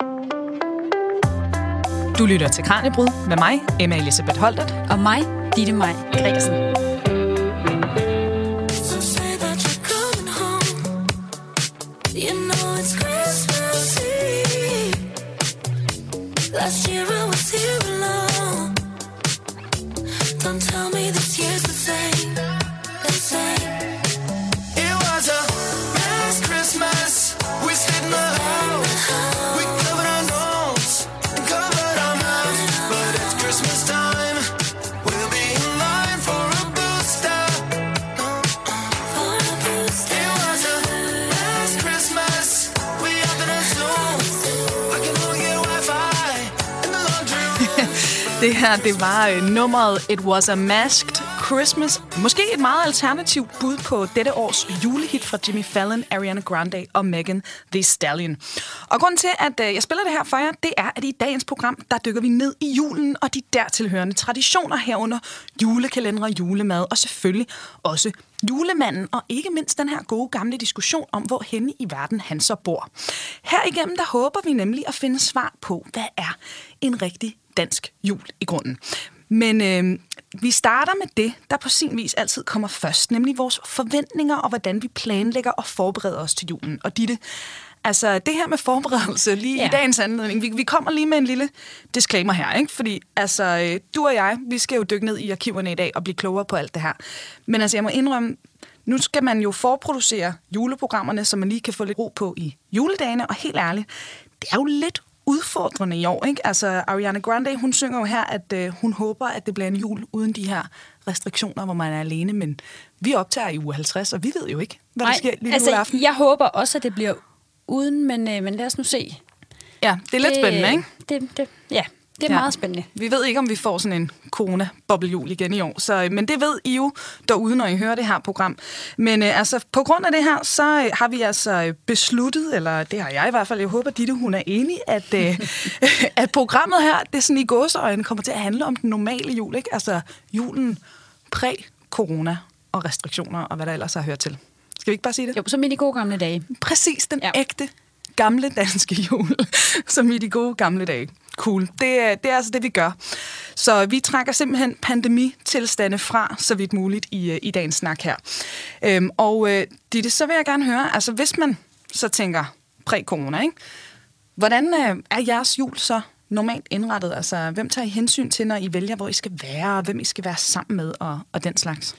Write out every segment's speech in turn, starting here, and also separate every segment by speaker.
Speaker 1: Du lytter til Kraniebrud med mig, Emma Elisabeth Holtet.
Speaker 2: Og mig, Ditte Maj Gregersen.
Speaker 3: Last year I was here alone. Don't tell me this year's the same, the same. It was a last Christmas. We stayed in the house. We covered our nose and covered our mouths. But it's Christmas time. We'll be in line for a booster. For a booster. It was a last Christmas. We up in a Zoom. I can only get Wi-Fi.
Speaker 1: Det her, det var nummeret It Was a Masked Christmas. Måske et meget alternativt bud på dette års julehit fra Jimmy Fallon, Ariana Grande og Megan Thee Stallion. Og grunden til, at jeg spiller det her for jer, det er, at i dagens program, der dykker vi ned i julen og de dertilhørende traditioner herunder julekalendere, julemad og selvfølgelig også julemanden, og ikke mindst den her gode gamle diskussion om, hvor henne i verden han så bor. Herigennem, der håber vi nemlig at finde svar på, hvad er en rigtig dansk jul i grunden. Men vi starter med det, der på sin vis altid kommer først, nemlig vores forventninger og hvordan vi planlægger og forbereder os til julen. Og Ditte, altså det her med forberedelse lige i dagens anledning, vi kommer lige med en lille disclaimer her, ikke? Fordi altså, du og jeg, vi skal jo dykke ned i arkiverne i dag og blive klogere på alt det her. Men altså, jeg må indrømme, nu skal man jo forproducere juleprogrammerne, så man lige kan få lidt ro på i juledagene, og helt ærligt, det er jo lidt udfordrende i år, ikke? Altså, Ariana Grande, hun synger jo her, at hun håber, at det bliver en jul uden de her restriktioner, hvor man er alene, men vi optager i uge 50, og vi ved jo ikke, hvad der sker lige juleaften.
Speaker 2: Jeg håber også, at det bliver uden, men lad os nu se.
Speaker 1: Ja, det er lidt spændende, ikke?
Speaker 2: Det er meget spændende.
Speaker 1: Vi ved ikke, om vi får sådan en corona-boblejul igen i år, men det ved I jo derude, når I hører det her program. Men altså, på grund af det her, så har vi altså besluttet, eller det har jeg i hvert fald, jeg håber, Ditte, hun er enig, at programmet her, det er sådan i gåseøjne, kommer til at handle om den normale jul, ikke? Altså julen præ-corona og restriktioner og hvad der ellers har hørt til. Skal vi ikke bare sige det?
Speaker 2: Jo, som i de gode gamle dage.
Speaker 1: Præcis, den ægte gamle danske jul, som i de gode gamle dage. Cool. Det er altså det, vi gør. Så vi trækker simpelthen pandemitilstande fra, så vidt muligt, i dagens snak her. Ditte, så vil jeg gerne høre, altså hvis man så tænker præ-corona, ikke? Hvordan er jeres jul så normalt indrettet? Altså, hvem tager I hensyn til, når I vælger, hvor I skal være, og hvem I skal være sammen med, og den slags?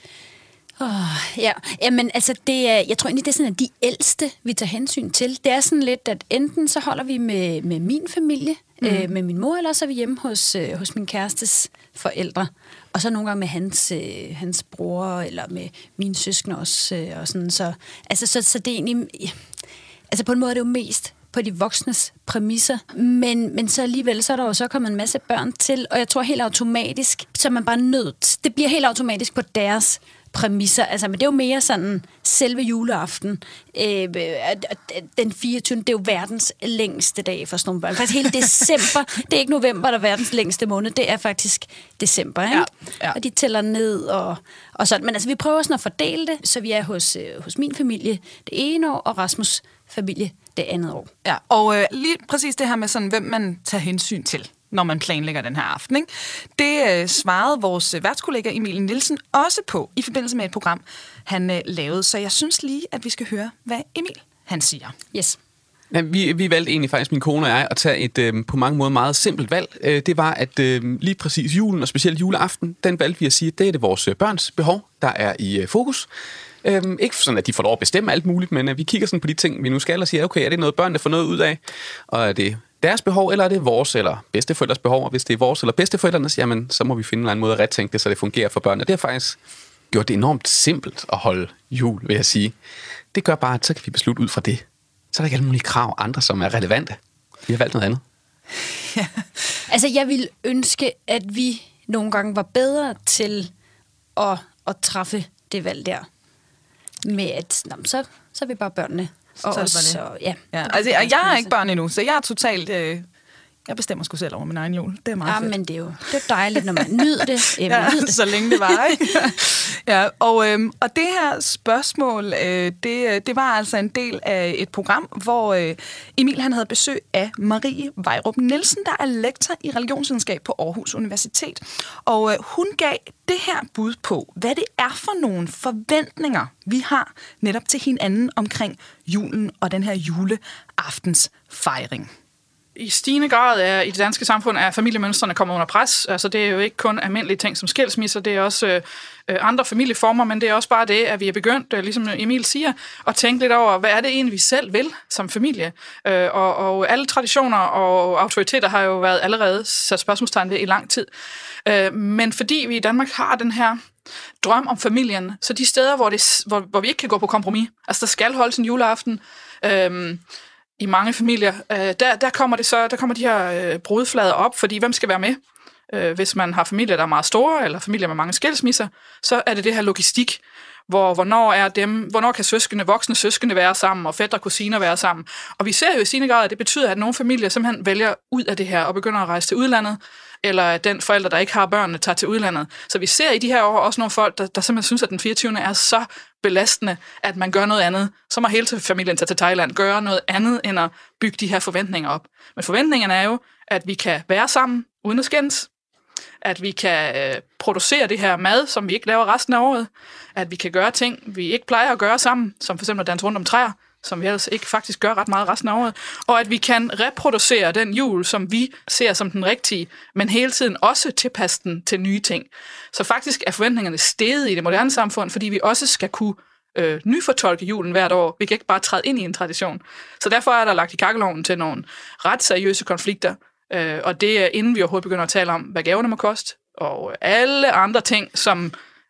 Speaker 2: Jamen, altså, jeg tror egentlig, det er sådan, at de ældste, vi tager hensyn til, det er sådan lidt, at enten så holder vi med min familie, med min mor, eller så er vi hjemme hos min kærestes forældre. Og så nogle gange med hans bror, eller med mine søskende også, og sådan. Så det er egentlig, altså på en måde er det jo mest på de voksnes præmisser, men så alligevel, så er der jo så kommet en masse børn til, og jeg tror helt automatisk, så er man bare nødt. Det bliver helt automatisk på deres præmisser. Altså, men det er jo mere sådan selve juleaften. Den 24. det er jo verdens længste dag for sådan nogle børn. Faktisk hele december. Det er ikke november, der er verdens længste måned. Det er faktisk december, ikke? Ja. Og de tæller ned og sådan. Men altså, vi prøver sådan at fordele det, så vi er hos min familie det ene år, og Rasmus' familie det andet år.
Speaker 1: Ja, og lige præcis det her med sådan, hvem man tager hensyn til, når man planlægger den her aften, ikke? Det svarede vores værtskollega Emil Nielsen også på i forbindelse med et program, han lavede. Så jeg synes lige, at vi skal høre, hvad Emil han siger.
Speaker 2: Yes.
Speaker 4: Ja, vi valgte egentlig faktisk, min kone og jeg, at tage et på mange måder meget simpelt valg. Det var, at lige præcis julen, og specielt juleaften, den valgte vi at sige, at det er det vores børns behov, der er i fokus. Ikke sådan, at de får lov at bestemme alt muligt, men vi kigger sådan på de ting, vi nu skal, og siger, okay, er det noget børnene får noget ud af? Og er det deres behov, eller er det vores eller bedsteforældres behov? Og hvis det er vores eller bedsteforældrenes, jamen, så må vi finde en eller anden måde at retænke det, så det fungerer for børnene. Det har faktisk gjort det enormt simpelt at holde jul, vil jeg sige. Det gør bare, at så kan vi beslutte ud fra det. Så er der ikke alle mulige krav andre, som er relevante. Vi har valgt noget andet.
Speaker 2: Ja. Altså, jeg ville ønske, at vi nogle gange var bedre til at træffe det valg der. Med at, så er vi bare børnene.
Speaker 1: Altså, jeg har ikke børn endnu, så jeg er totalt Jeg bestemmer sgu selv over min egen jul. Det er meget fedt.
Speaker 2: Men det er jo dejligt, når man nyder det.
Speaker 1: Så længe det var, ikke? Ja, og det her spørgsmål, det var altså en del af et program, hvor Emil han havde besøg af Marie Vejrup Nielsen, der er lektor i religionsvidenskab på Aarhus Universitet. Og hun gav det her bud på, hvad det er for nogle forventninger, vi har netop til hinanden omkring julen og den her juleaftens fejring.
Speaker 5: I stigende grad i det danske samfund er familiemønstrene kommet under pres. Altså det er jo ikke kun almindelige ting som skilsmisser, det er også andre familieformer, men det er også bare det, at vi er begyndt, ligesom Emil siger, at tænke lidt over, hvad er det egentlig, vi selv vil som familie. Og alle traditioner og autoriteter har jo været allerede sat spørgsmålstegn ved i lang tid. Men fordi vi i Danmark har den her drøm om familien, så de steder, hvor vi ikke kan gå på kompromis, altså der skal holdes en juleaften, i mange familier, der kommer de her brudflader op, fordi hvem skal være med? Hvis man har familier, der er meget store, eller familier med mange skilsmisser, så er det her logistik, hvornår kan voksne søskende være sammen, og fætre og kusiner være sammen. Og vi ser jo i sine grad, at det betyder, at nogle familier simpelthen vælger ud af det her, og begynder at rejse til udlandet, eller at den forælder, der ikke har børnene, tager til udlandet. Så vi ser i de her år også nogle folk, der simpelthen synes, at den 24. er så belastende, at man gør noget andet. Så må hele familien tage til Thailand, gøre noget andet, end at bygge de her forventninger op. Men forventningerne er jo, at vi kan være sammen uden at skændes, at vi kan producere det her mad, som vi ikke laver resten af året, at vi kan gøre ting, vi ikke plejer at gøre sammen, som for eksempel at danse rundt om træer, som vi ellers ikke faktisk gør ret meget resten af året, og at vi kan reproducere den jul, som vi ser som den rigtige, men hele tiden også tilpasse den til nye ting. Så faktisk er forventningerne steget i det moderne samfund, fordi vi også skal kunne nyfortolke julen hvert år. Vi kan ikke bare træde ind i en tradition. Så derfor er der lagt i kakkelovnen til nogle ret seriøse konflikter, og det er inden vi overhovedet begynder at tale om, hvad gaverne må koste, og alle andre ting, som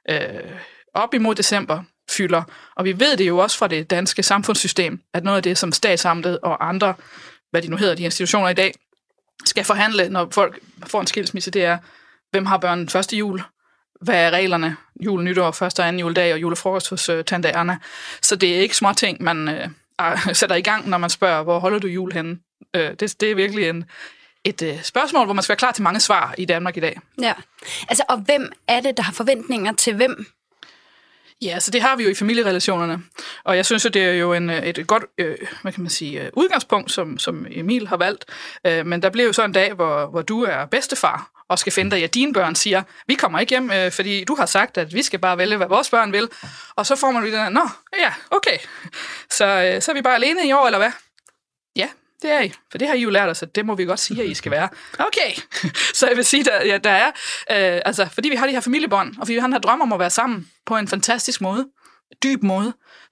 Speaker 5: op imod december fylder. Og vi ved det jo også fra det danske samfundssystem, at noget af det, som Statsamtet og andre, hvad de nu hedder, de institutioner i dag, skal forhandle, når folk får en skilsmisse, det er, hvem har børn første jul? Hvad er reglerne? Jul, nytår, første og anden juledag og julefrokost hos tante Erna. Så det er ikke små ting, man sætter i gang, når man spørger, hvor holder du jul henne? Det er virkelig et spørgsmål, hvor man skal være klar til mange svar i Danmark i dag. Ja,
Speaker 2: altså, og hvem er det, der har forventninger til hvem?
Speaker 5: Ja, så det har vi jo i familierelationerne, og jeg synes, at det er jo et godt udgangspunkt, som Emil har valgt. Men der bliver jo så en dag, hvor du er bedstefar og skal finde dig, at dine børn siger, vi kommer ikke hjem, fordi du har sagt, at vi skal bare vælge, hvad vores børn vil. Og så får man lige den her, nå, ja, okay, så er vi bare alene i år, eller hvad? Ja, det er I, for det har I jo lært os, at det må vi godt sige, at I skal være. Okay, så jeg vil sige, der er, fordi vi har de her familiebånd, og fordi vi har den her drøm om at være sammen på en fantastisk måde, dyb måde,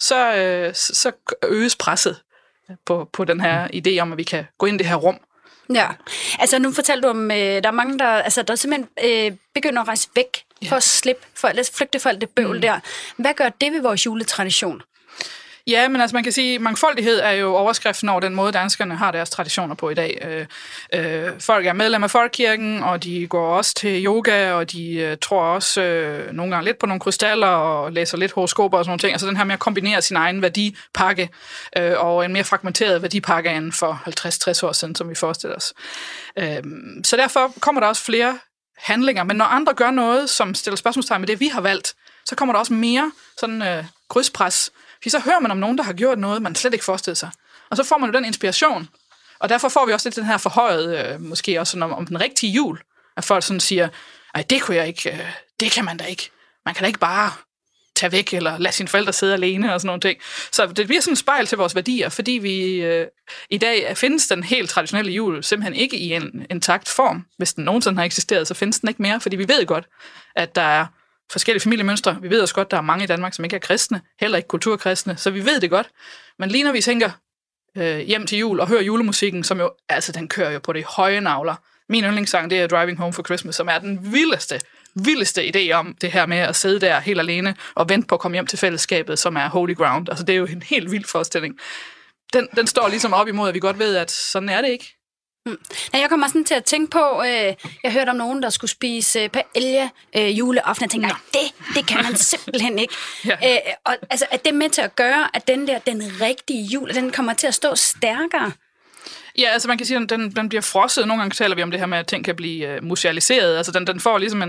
Speaker 5: så øges presset på den her idé om, at vi kan gå ind i det her rum.
Speaker 2: Ja, altså nu fortalte du om, der er mange, der simpelthen begynder at rejse væk for at slippe, flygte for alt det bøvl der. Hvad gør det ved vores juletradition?
Speaker 5: Ja, men altså man kan sige, at mangfoldighed er jo overskriften over den måde, danskerne har deres traditioner på i dag. Folk er medlem af folkekirken, og de går også til yoga, og de tror også nogle gange lidt på nogle krystaller, og læser lidt horoskoper og sådan nogle ting. Altså den her med at kombinere sin egen værdipakke, og en mere fragmenteret værdipakke end for 50-60 år siden, som vi forestiller os. Så derfor kommer der også flere handlinger, men når andre gør noget, som stiller spørgsmålstegn med det, vi har valgt, så kommer der også mere sådan krydspres. For så hører man om nogen, der har gjort noget, man slet ikke forestillede sig. Og så får man jo den inspiration. Og derfor får vi også lidt den her forhøjet, måske også om den rigtige jul. At folk sådan siger, ej, det kunne jeg ikke, det kan man da ikke. Man kan da ikke bare tage væk, eller lade sine forældre sidde alene, og sådan nogle ting. Så det bliver sådan et spejl til vores værdier, fordi vi i dag findes den helt traditionelle jul simpelthen ikke i en intakt form. Hvis den nogensinde har eksisteret, så findes den ikke mere, fordi vi ved godt, at der er forskellige familiemønstre. Vi ved også godt, at der er mange i Danmark, som ikke er kristne, heller ikke kulturkristne, så vi ved det godt. Men lige når vi tænker hjem til jul og hører julemusikken, som jo, altså den kører jo på de høje nagler. Min yndlingssang, det er Driving Home for Christmas, som er den vildeste idé om det her med at sidde der helt alene og vente på at komme hjem til fællesskabet, som er holy ground. Altså det er jo en helt vild forestilling. Den står ligesom op imod, at vi godt ved, at sådan er det ikke.
Speaker 2: Jeg kommer sådan til at tænke på, jeg hørte om nogen, der skulle spise paella juleaften, og tænkte, nej, det kan man simpelthen ikke. Ja. Og altså, er det med til at gøre, at den rigtige jul, den kommer til at stå stærkere?
Speaker 5: Ja, altså man kan sige, at den bliver frosset. Nogle gange taler vi om det her med, at ting kan blive musealiseret. Altså den får ligesom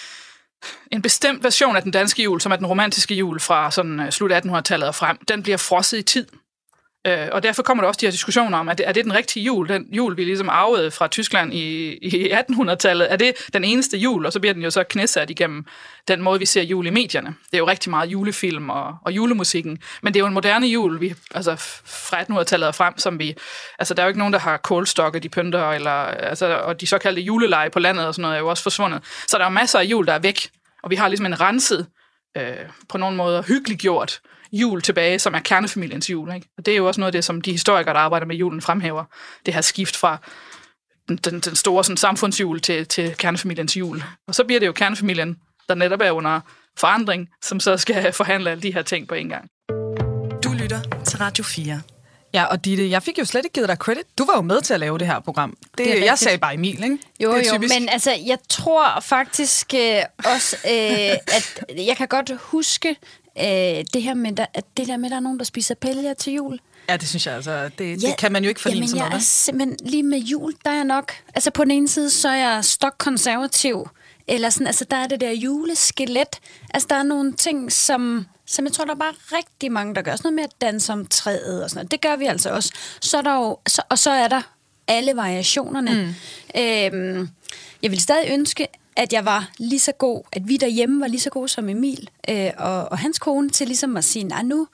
Speaker 5: en bestemt version af den danske jul, som er den romantiske jul fra sådan slut 1800-tallet og frem. Den bliver frosset i tid. Og derfor kommer der også de her diskussioner om, er det den rigtige jul? Den jul, vi ligesom arvede fra Tyskland i 1800-tallet, er det den eneste jul? Og så bliver den jo så knæsat igennem den måde, vi ser jul i medierne. Det er jo rigtig meget julefilm og julemusikken. Men det er jo en moderne jul, altså fra 1800-tallet og frem, som vi... Altså, der er jo ikke nogen, der har kålstokke, de pynter, eller, altså, og de såkaldte juleleje på landet og sådan noget er jo også forsvundet. Så der er jo masser af jul, der er væk. Og vi har ligesom en renset, på nogle måder hyggeligt gjort jul tilbage, som er kernefamiliens jul. Ikke? Og det er jo også noget af det, som de historikere, der arbejder med julen, fremhæver. Det her skift fra den store sådan, samfundsjul til kernefamiliens jul. Og så bliver det jo kernefamilien, der netop er under forandring, som så skal forhandle alle de her ting på en gang.
Speaker 1: Du lytter til Radio 4. Ja, og Ditte, jeg fik jo slet ikke givet dig credit. Du var jo med til at lave det her program. Jeg sagde bare Emil, ikke?
Speaker 2: Jo,
Speaker 1: det er
Speaker 2: jo, men altså, jeg tror faktisk også, at jeg kan godt huske det her med, at der er nogen, der spiser pælger til jul.
Speaker 1: Ja, det synes jeg altså. Det kan man jo ikke forligne sådan noget.
Speaker 2: Jeg er simpelthen lige med jul, der er jeg nok... Altså på den ene side, så er jeg stokkonservativ, eller sådan, altså der er det der juleskelet. Altså der er nogle ting, som jeg tror, der er bare rigtig mange, der gør. Sådan noget med at danse om træet og sådan noget. Det gør vi altså også. Så er der jo, så er der alle variationerne. Jeg vil stadig ønske, at jeg var lige så god, at vi derhjemme var lige så gode som Emil og hans kone til ligesom at sige, nej, nu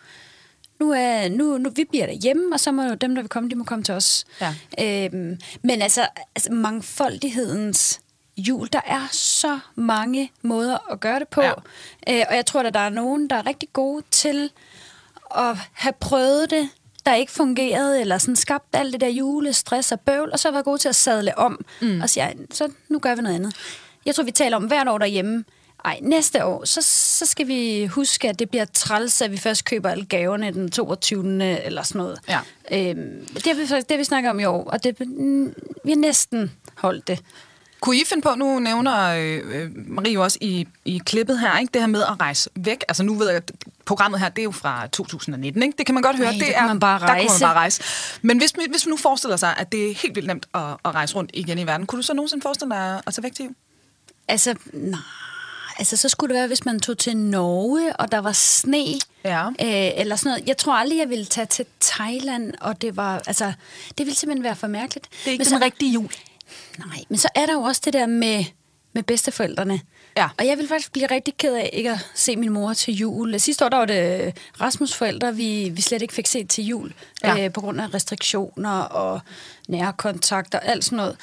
Speaker 2: vi bliver derhjemme, og så må dem, der vil komme, de må komme til os. Ja. Men altså mangfoldighedens jul, der er så mange måder at gøre det på. Ja. Og jeg tror, at der er nogen, der er rigtig gode til at have prøvet det, der ikke fungerede, eller sådan skabt alt det der julestress og bøvl, og så var gode til at sadle om og sige, så nu gør vi noget andet. Jeg tror, vi taler om hvert år derhjemme. Næste år, så skal vi huske, at det bliver træls, at vi først køber alle gaverne den 22. eller sådan noget. Ja. Det vi snakker om i år, og vi har næsten holdt det.
Speaker 1: Kunne I finde på, nu nævner Marie jo også i klippet her, ikke, det her med at rejse væk. Altså nu ved jeg, at programmet her, det er jo fra 2019, ikke? Det kan man godt høre.
Speaker 2: Der kunne man bare rejse.
Speaker 1: Men hvis vi nu forestiller sig, at det er helt vildt nemt at rejse rundt igen i verden, kunne du så nogensinde forestille dig at tage væk til?
Speaker 2: Altså, nej. Altså, så skulle det være, hvis man tog til Norge, og der var sne, eller sådan noget. Jeg tror aldrig, jeg ville tage til Thailand, og det ville simpelthen være for mærkeligt.
Speaker 1: Det er ikke den rigtige jul.
Speaker 2: Nej, men så er der jo også det der med bedsteforældrene. Ja. Og jeg ville faktisk blive rigtig ked af ikke at se min mor til jul. Sidste år, der var det Rasmus' forældre, vi slet ikke fik set til jul, på grund af restriktioner og nærkontakt og alt sådan noget.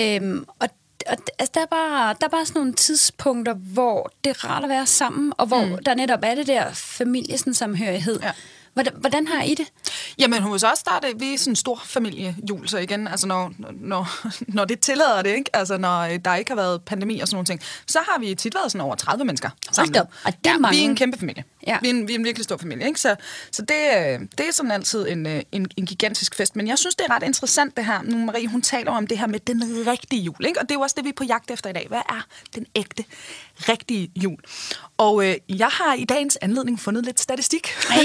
Speaker 2: Altså, der er bare sådan nogle tidspunkter, hvor det er rart at være sammen, og hvor der netop er det der familiesamhørighed. Ja. Hvordan har I det?
Speaker 1: Jamen, hos os der er det, vi er sådan en stor familiejul, så igen, altså når det tillader det, ikke? Altså når der ikke har været pandemi og sådan nogle ting, så har vi tit været sådan over 30 mennesker samlet.
Speaker 2: Og det er mange.
Speaker 1: Vi er en kæmpe familie. Ja. Vi er en virkelig stor familie, ikke? Så det er sådan altid en gigantisk fest. Men jeg synes, det er ret interessant det her. Nu Marie, hun taler om det her med den rigtige jul, ikke? Og det er jo også det, vi er på jagt efter i dag. Hvad er den ægte, rigtige jul? Og jeg har i dagens anledning fundet lidt statistik.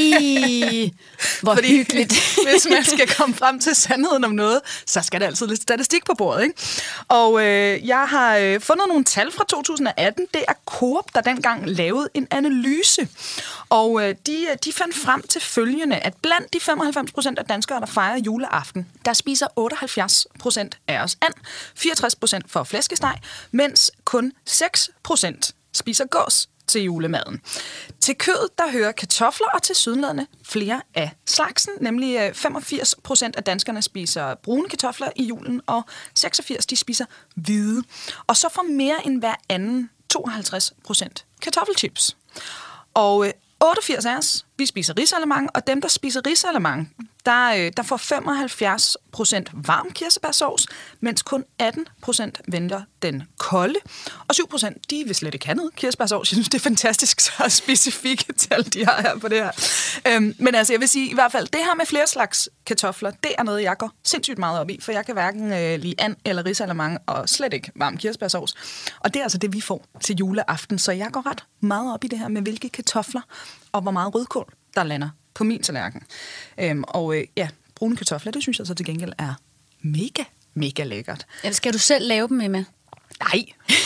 Speaker 2: Hvor hyggeligt.
Speaker 1: Hvis man skal komme frem til sandheden om noget, så skal der altid lidt statistik på bordet, ikke? Og jeg har fundet nogle tal fra 2018. Det er Coop, der dengang lavede en analyse. Og de fandt frem til følgende, at blandt de 95% af danskere, der fejrer juleaften, der spiser 78% af os and, 64% for flæskesteg, mens kun 6% spiser gås til julemaden. Til kød, der hører kartofler, og til sydenladende flere af slagsen, nemlig 85% af danskerne spiser brune kartofler i julen, og 86% de spiser hvide. Og så får mere end hver anden 52% kartoffelchips. Og 88 af os, vi spiser risalemang, og dem, der spiser risalemang, der får 75% varm kirsebærsauce, mens kun 18% vælger den kolde, og 7% de vil slet ikke have noget kirsebærsauce. Jeg synes, det er fantastisk så specifikke tal, de har her på det her. Men altså, jeg vil sige, i hvert fald, det her med flere slags kartofler, det er noget, jeg går sindssygt meget op i, for jeg kan hverken lide and eller risalemang, og slet ikke varm kirsebærsauce. Og det er altså det, vi får til juleaften, så jeg går ret meget op i det her med, hvilke kartofler og hvor meget rødkål, der lander på min tallerken. Brune kartofler, det synes jeg så til gengæld er mega lækkert.
Speaker 2: Eller skal du selv lave dem, Emma?
Speaker 1: Nej.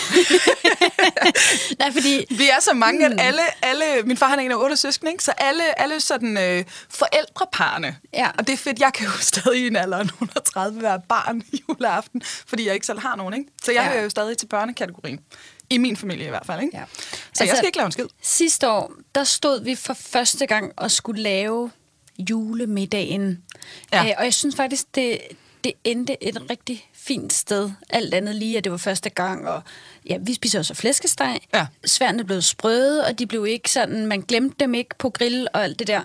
Speaker 2: Nej, fordi...
Speaker 1: Vi er så mange, at alle min far han er en af 8 søskende, ikke? Så alle sådan forældreparne.
Speaker 2: Ja.
Speaker 1: Og det er fedt, jeg kan jo stadig i en alder af 130 være barn juleaften, fordi jeg ikke selv har nogen, ikke? Så jeg hører jo stadig til børnekategorien. I min familie i hvert fald, ikke?
Speaker 2: Ja.
Speaker 1: Så jeg skal ikke lave en skid.
Speaker 2: Sidste år, der stod vi for første gang og skulle lave julemiddagen.
Speaker 1: Ja.
Speaker 2: Og jeg synes faktisk, det endte et rigtig fint sted. Alt andet lige, at det var første gang, og ja, vi spiser også flæskesteg.
Speaker 1: Ja.
Speaker 2: Sværene blev sprøde, og de blev ikke sådan, man glemte dem ikke på grill og alt det der.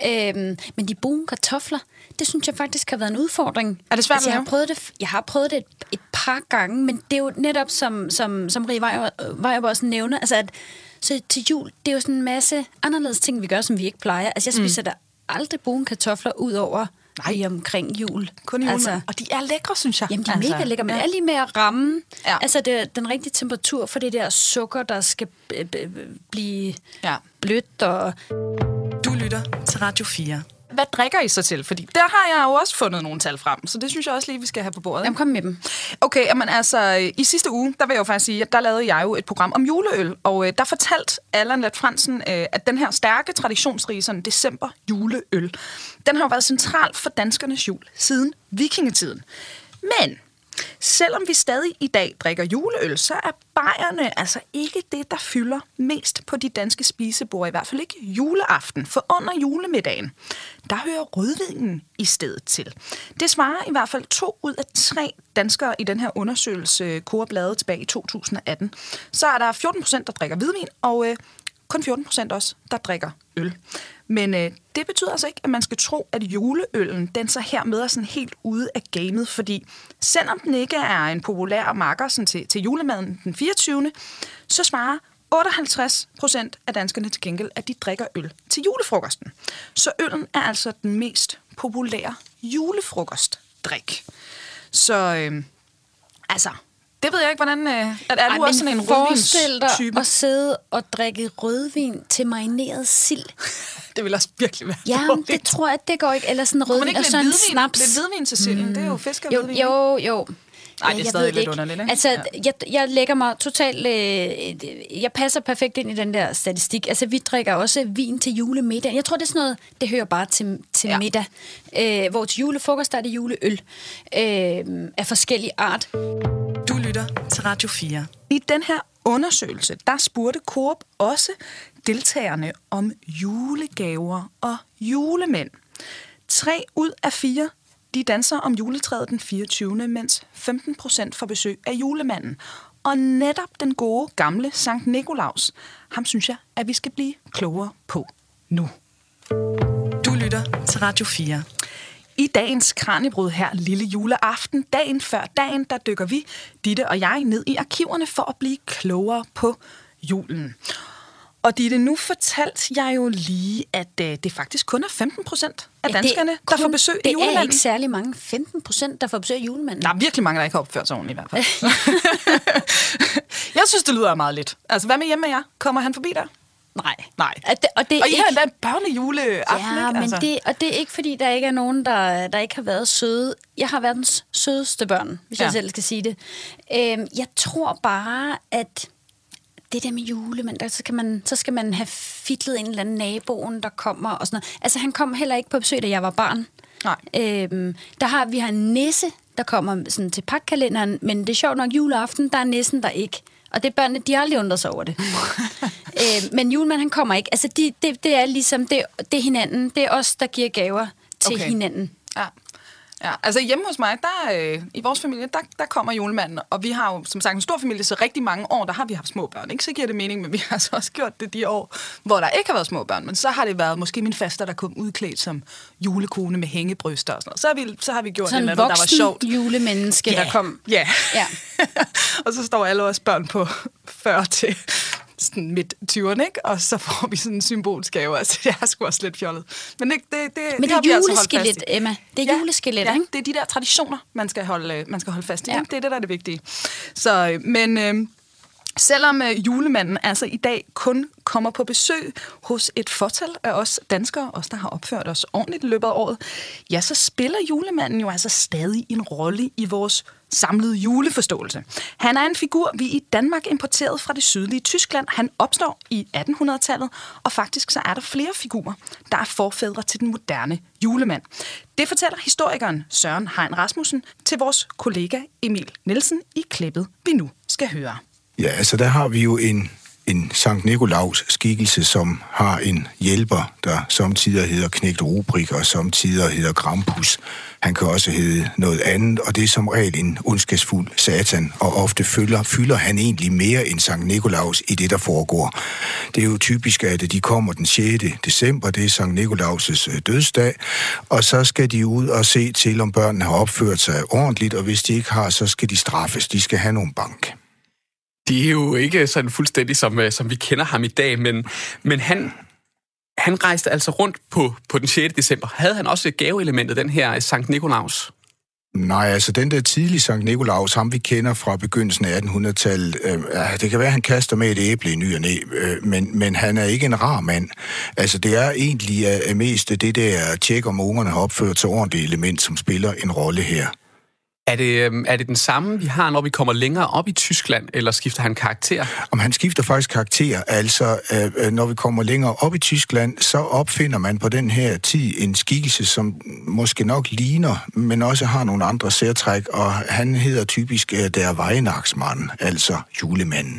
Speaker 2: Men de brune kartofler, det synes jeg faktisk har været en udfordring.
Speaker 1: Er det svært at lave?
Speaker 2: Jeg har prøvet det et par gange, men det er jo netop, som Rie Vejrup også nævner, altså at så til jul, det er jo sådan en masse anderledes ting, vi gør, som vi ikke plejer. Altså jeg spiser der aldrig brune kartofler ud over i omkring jul.
Speaker 1: Kun i julen. Og de er lækre, synes jeg.
Speaker 2: Jamen, de er mega lækre, men det er lige med at ramme altså den rigtige temperatur for det der sukker, der skal blive blødt. Og...
Speaker 1: Du lytter til Radio 4. Hvad drikker I så til? Fordi der har jeg jo også fundet nogle tal frem, så det synes jeg også lige, vi skal have på bordet.
Speaker 2: Jamen, kom med dem.
Speaker 1: Okay, jamen altså, i sidste uge, der vil jeg jo faktisk sige, at der lavede jeg jo et program om juleøl, og der fortalte Allan Leth Fransen, at den her stærke, traditionsrige sådan december juleøl, den har jo været central for danskernes jul siden vikingetiden. Men selvom vi stadig i dag drikker juleøl, så er bajerne altså ikke det, der fylder mest på de danske spisebord, i hvert fald ikke juleaften, for under julemiddagen, der hører rødvinen i stedet til. Det svarer i hvert fald 2 ud af 3 danskere i den her undersøgelse, Coop lavede tilbage i 2018. Så er der 14%, der drikker hvidvin, og kun 14% også, der drikker øl. Men det betyder altså ikke, at man skal tro, at juleøllen, den så hermed er sådan helt ude af gamet, fordi selvom den ikke er en populær makker sådan til julemaden den 24., så svarer 58% af danskerne til gengæld, at de drikker øl til julefrokosten. Så øllen er altså den mest populære julefrokostdrik. Så altså... Det ved jeg ikke, hvordan... Er du også sådan en rødvinstype?
Speaker 2: Forestil dig at sidde og drikke rødvin til marineret sild.
Speaker 1: Det vil også virkelig være
Speaker 2: ja,
Speaker 1: dårligt.
Speaker 2: Det tror jeg, det går ikke. Eller sådan rødvin og sådan en snaps.
Speaker 1: Lidt hvidvin til silden, det er jo fisk og hvidvin.
Speaker 2: Jo.
Speaker 1: Nej, det er stadig lidt underligt, ikke?
Speaker 2: Altså, jeg lægger mig totalt... jeg passer perfekt ind i den der statistik. Altså, vi drikker også vin til julemiddag. Jeg tror, det er sådan noget, det hører bare til middag. Hvor til julefrokost, der er det juleøl af forskellig art.
Speaker 1: Du lytter til Radio 4. I den her undersøgelse, der spurgte Coop også deltagerne om julegaver og julemænd. 3 ud af 4, de danser om juletræet den 24., mens 15% får besøg af julemanden. Og netop den gode, gamle Sankt Nikolaus, ham synes jeg, at vi skal blive klogere på nu. Du lytter til Radio 4. I dagens Kraniebrud her lille juleaften, dagen før dagen, der dykker vi, Ditte og jeg, ned i arkiverne for at blive klogere på julen. Og Ditte, nu fortalte jeg jo lige, at det faktisk kun er 15% af danskerne, der får besøg af julemanden.
Speaker 2: Det er ikke særlig mange. 15%, der får besøg af julemanden.
Speaker 1: Der er virkelig mange, der ikke har opført sig ordentligt i hvert fald. Jeg synes, det lyder meget lidt. Altså, hvad med hjemme med jer? Kommer han forbi der?
Speaker 2: Nej.
Speaker 1: Og I har endda en børnejuleaften,
Speaker 2: ja,
Speaker 1: ikke? Altså.
Speaker 2: Men det er ikke, fordi der ikke er nogen, der ikke har været søde. Jeg har verdens sødeste børn, hvis jeg selv skal sige det. Jeg tror bare, at det der med julemand, så skal man have fitlet en eller anden naboen, der kommer og sådan noget. Altså, han kom heller ikke på besøg, da jeg var barn.
Speaker 1: Nej.
Speaker 2: Vi har en nisse, der kommer sådan til pakkalenderen, men det er sjovt nok, juleaften, der er nissen der ikke. Og det er børnene, de har aldrig undret sig over det. Men julemanden, han kommer ikke. Altså, det er ligesom, det er hinanden. Det er os, der giver gaver til hinanden.
Speaker 1: Ja, altså hjemme hos mig, i vores familie, der kommer julemanden, og vi har jo som sagt en stor familie, så rigtig mange år, der har vi haft små børn, ikke? Så giver det mening, men vi har altså også gjort det de år, hvor der ikke har været små børn, men så har det været måske min faster, der kom udklædt som julekone med hængebryster og sådan noget. Så har vi gjort
Speaker 2: sådan
Speaker 1: et eller andet, der var sjovt.
Speaker 2: Sådan en julemenneske, der kom.
Speaker 1: Ja. Og så står alle vores børn på 40 til sådan midt 20'erne, ikke? Og så får vi sådan en symbolsk gave. Altså, jeg er sgu også lidt fjollet. Men det
Speaker 2: er juleskelet, Emma. Det er juleskelet, ikke?
Speaker 1: Det er de der traditioner, man skal holde fast i. Ja. Det er det, der er det vigtige. Så, men Selvom julemanden altså i dag kun kommer på besøg hos et fåtal af os danskere, os der har opført os ordentligt i løbet af året, ja, så spiller julemanden jo altså stadig en rolle i vores samlede juleforståelse. Han er en figur, vi i Danmark importerede fra det sydlige Tyskland. Han opstår i 1800-tallet, og faktisk så er der flere figurer, der er forfædre til den moderne julemand. Det fortæller historikeren Søren Hein Rasmussen til vores kollega Emil Nielsen i klippet, vi nu skal høre.
Speaker 6: Ja, altså der har vi jo en Sankt Nikolaus skikkelse, som har en hjælper, der samtidig hedder Knægt Rubrik, og samtidig hedder Krampus. Han kan også hedde noget andet, og det er som regel en ondskabsfuld satan, og ofte fylder han egentlig mere end Sankt Nikolaus i det, der foregår. Det er jo typisk, at de kommer den 6. december, det er Sankt Nikolaus' dødsdag, og så skal de ud og se til, om børnene har opført sig ordentligt, og hvis de ikke har, så skal de straffes. De skal have nogle bank.
Speaker 4: Det er jo ikke sådan fuldstændig, som vi kender ham i dag, men han rejste altså rundt på den 6. december. Havde han også gaveelementet, den her Sankt Nikolaus?
Speaker 6: Nej, altså den der tidlige Sankt Nikolaus, ham vi kender fra begyndelsen af 1800-tallet, det kan være, han kaster med et æble i ny og næ, men han er ikke en rar mand. Altså det er egentlig mest det der tjek, om ungerne har opført sig ordentligt element, som spiller en rolle her.
Speaker 4: Er det den samme, vi har, når vi kommer længere op i Tyskland, eller skifter han karakter?
Speaker 6: Om han skifter faktisk karakter, altså når vi kommer længere op i Tyskland, så opfinder man på den her tid en skikkelse, som måske nok ligner, men også har nogle andre særtræk, og han hedder typisk der Weihnachtsmann, altså julemanden.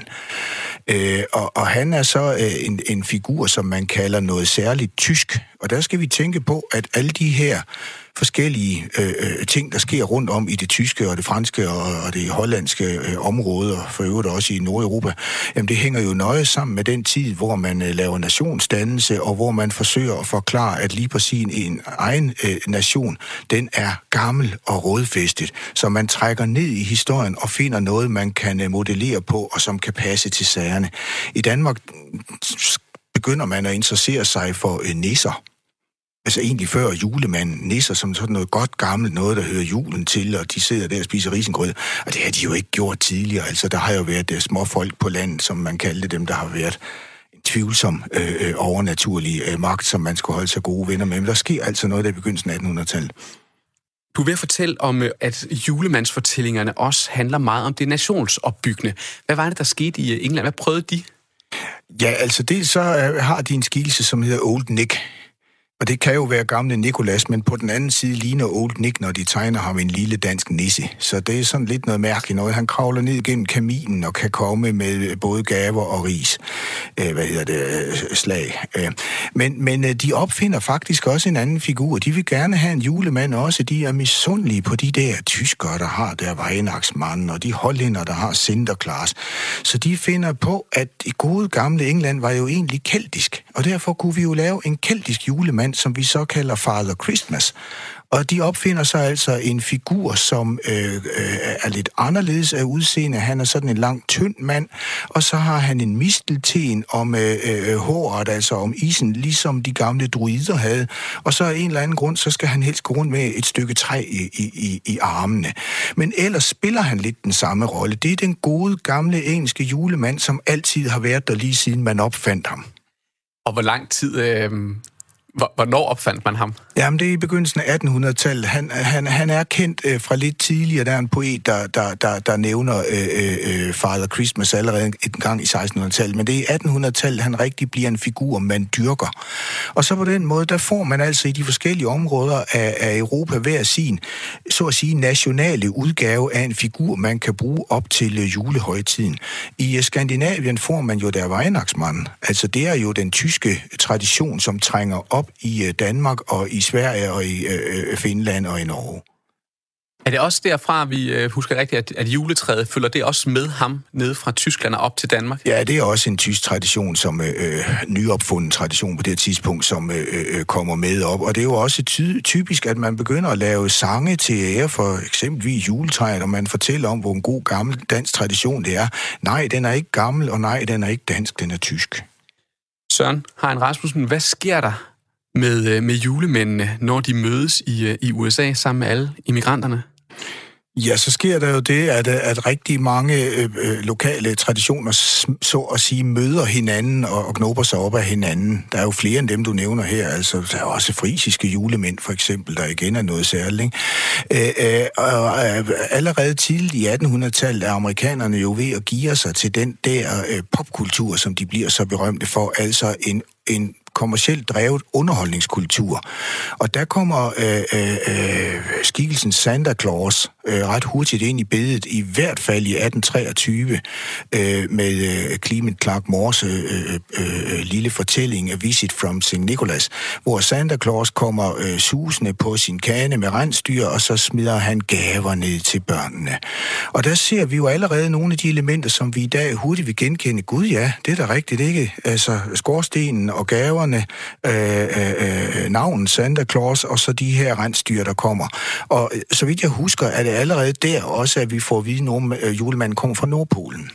Speaker 6: Og han er så en figur, som man kalder noget særligt tysk, og der skal vi tænke på, at alle de her forskellige ting, der sker rundt om i det tyske og det franske og det hollandske område, og for øvrigt også i Nordeuropa, jamen det hænger jo nøje sammen med den tid, hvor man laver nationsdannelse, og hvor man forsøger at forklare, at lige præcis en egen nation, den er gammel og rodfæstet, så man trækker ned i historien og finder noget, man kan modellere på, og som kan passe til sagerne. I Danmark begynder man at interessere sig for nisser. Altså egentlig før julemanden, nisser som sådan noget godt gammelt, noget der hører julen til, og de sidder der og spiser risengrød. Og det har de jo ikke gjort tidligere. Altså der har jo været småfolk på landet, som man kaldte dem, der har været en tvivlsom overnaturlig magt, som man skulle holde sig gode venner med. Men der sker altså noget der i begyndelsen af 1800-tallet.
Speaker 4: Du vil fortælle om, at julemandsfortællingerne også handler meget om det nationsopbyggende. Hvad var det, der skete i England? Hvad prøvede de?
Speaker 6: Ja, altså dels så har de en skikkelse, som hedder Old Nick. Og det kan jo være gamle Nikolas, men på den anden side ligner Old Nick, når de tegner ham en lille dansk nisse. Så det er sådan lidt noget mærkeligt noget. Han kravler ned gennem kaminen og kan komme med både gaver og ris. Slag. Men de opfinder faktisk også en anden figur. De vil gerne have en julemand også. De er misundelige på de der tyskere, der har der Weihnachtsmann, og de hollænder, der har Sinterklaas. Så de finder på, at det gode gamle England var jo egentlig keltisk. Og derfor kunne vi jo lave en keltisk julemand, som vi så kalder Father Christmas. Og de opfinder sig altså en figur, som er lidt anderledes af udseende. Han er sådan en lang, tynd mand, og så har han en mistelten om håret, altså om isen, ligesom de gamle druider havde. Og så af en eller anden grund, så skal han helst gå rundt med et stykke træ i armene. Men ellers spiller han lidt den samme rolle. Det er den gode, gamle engelske julemand, som altid har været der lige siden man opfandt ham.
Speaker 4: Og hvor lang tid... Hvornår opfandt man ham?
Speaker 6: Jamen, det er i begyndelsen af 1800-tallet. Han er kendt fra lidt tidligere. Der er en poet, der nævner Father Christmas allerede en gang i 1600-tallet. Men det er i 1800-tallet, han rigtig bliver en figur, man dyrker. Og så på den måde, der får man altså i de forskellige områder af Europa hver sin, så at sige, nationale udgave af en figur, man kan bruge op til julehøjtiden. I Skandinavien får man jo der Weihnachtsmann. Altså, det er jo den tyske tradition, som trænger op i Danmark og i Sverige og i Finland og i Norge.
Speaker 4: Er det også derfra, vi husker rigtigt, at juletræet følger det også med ham ned fra Tyskland og op til Danmark?
Speaker 6: Ja, det er også en tysk tradition, som nyopfundet tradition på det tidspunkt, som kommer med op. Og det er jo også typisk, at man begynder at lave sange til ære for eksempelvis juletræet, og man fortæller om, hvor en god gammel dansk tradition det er. Nej, den er ikke gammel, og nej, den er ikke dansk, den er tysk.
Speaker 4: Søren Hein Rasmussen, hvad sker der med julemændene, når de mødes i USA sammen med alle immigranterne?
Speaker 6: Ja, så sker der jo det, at rigtig mange lokale traditioner, så at sige, møder hinanden og knopper sig op af hinanden. Der er jo flere end dem, du nævner her. Altså, der er også frisiske julemænd, for eksempel, der igen er noget særligt. Allerede tidligt i 1800-tallet er amerikanerne jo ved at give sig til den der popkultur, som de bliver så berømte for, altså en kommercielt drevet underholdningskultur. Og der kommer skikkelsen Santa Claus ret hurtigt ind i billedet, i hvert fald i 1823, med Clement Clark Moores lille fortælling, A Visit from St. Nicholas, hvor Santa Claus kommer susende på sin kane med rensdyr, og så smider han gaver ned til børnene. Og der ser vi jo allerede nogle af de elementer, som vi i dag hurtigt vil genkende. Gud ja, det er da rigtigt, ikke? Altså skorstenen og gaver, navnet Santa Claus, og så de her rensdyr, der kommer. Og så vidt jeg husker, er det allerede der også, at vi får at vide, at julemanden kommer fra Nordpolen.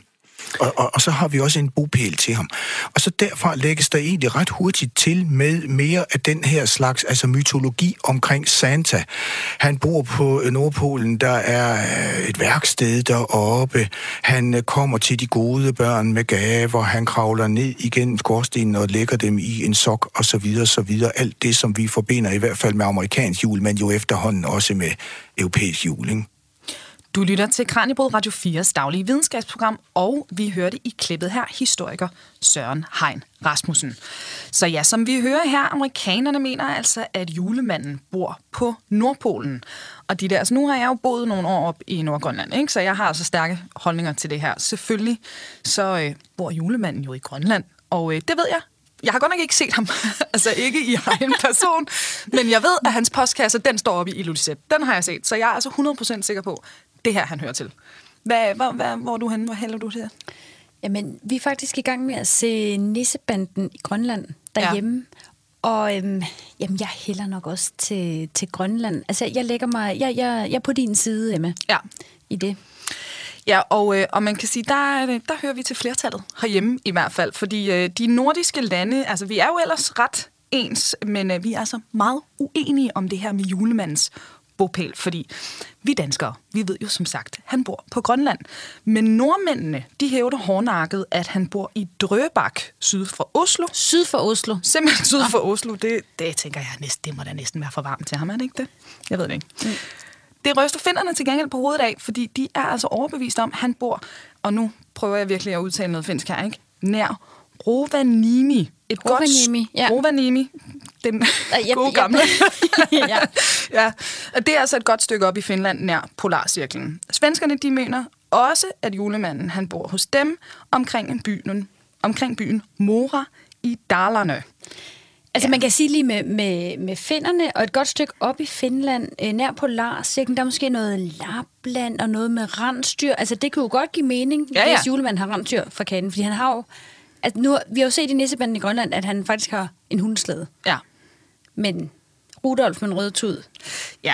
Speaker 6: Og så har vi også en bopæl til ham. Og så derfra lægges der egentlig ret hurtigt til med mere af den her slags, altså mytologi omkring Santa. Han bor på Nordpolen, der er et værksted deroppe. Han kommer til de gode børn med gaver. Han kravler ned igennem skorstenen og lægger dem i en sok, og så videre, så videre. Alt det, som vi forbinder i hvert fald med amerikansk jul, men jo efterhånden også med europæisk jul, ikke?
Speaker 1: Du lytter til Kraniebrud Radio 4's daglige videnskabsprogram, og vi hørte i klippet her historiker Søren Hein Rasmussen. Så ja, som vi hører her, amerikanerne mener altså, at julemanden bor på Nordpolen. Og de der, altså nu har jeg jo boet nogle år op i Nordgrønland, ikke? Så jeg har altså stærke holdninger til det her. Selvfølgelig så bor julemanden jo i Grønland, og det ved jeg. Jeg har godt nok ikke set ham, altså ikke i egen person, men jeg ved, at hans postkasse, den står oppe i Ilulissat. Den har jeg set, så jeg er altså 100% sikker på, det her han hører til. Hvor er du henne? Hvor hælder du til?
Speaker 2: Jamen, vi er faktisk i gang med at se Nissebanden i Grønland derhjemme. Ja. Og jeg hælder nok også til Grønland. Altså, jeg lægger mig... Jeg er på din side, Emma, i det.
Speaker 1: Ja, og man kan sige, der hører vi til flertallet herhjemme i hvert fald, fordi de nordiske lande, altså vi er jo ellers ret ens, men vi er altså meget uenige om det her med julemandens bopæl, fordi vi danskere, vi ved jo som sagt, han bor på Grønland. Men nordmændene, de hævder hårdnakket, at han bor i Drøbak, syd for Oslo.
Speaker 2: Syd for Oslo?
Speaker 1: Simpelthen syd for Oslo. Det tænker jeg, det må da næsten være for varmt til ham, er det ikke det? Jeg ved det ikke. Mm. Det ryster finnerne til gengæld på hovedet af, fordi de er altså overbevist om, at han bor, og nu prøver jeg virkelig at udtale noget finsk her, ikke? Nær Rovaniemi. Rovaniemi, den gode gamle. Ja. Og det er altså et godt stykke op i Finland, nær Polarcirklen. Svenskerne, de mener også, at julemanden, han bor hos dem omkring byen Mora i Dalarne.
Speaker 2: Altså man kan sige lige med finnerne, og et godt stykke op i Finland, nær Polarcirklen, der er måske noget Lapland og noget med rensdyr. Altså det kunne jo godt give mening, hvis julemanden har rensdyr for katten, fordi han har jo... Altså nu, vi har jo set i Nissebanden i Grønland, at han faktisk har en hundeslæde. Ja. Men Rudolf med en rød tud.
Speaker 1: Ja,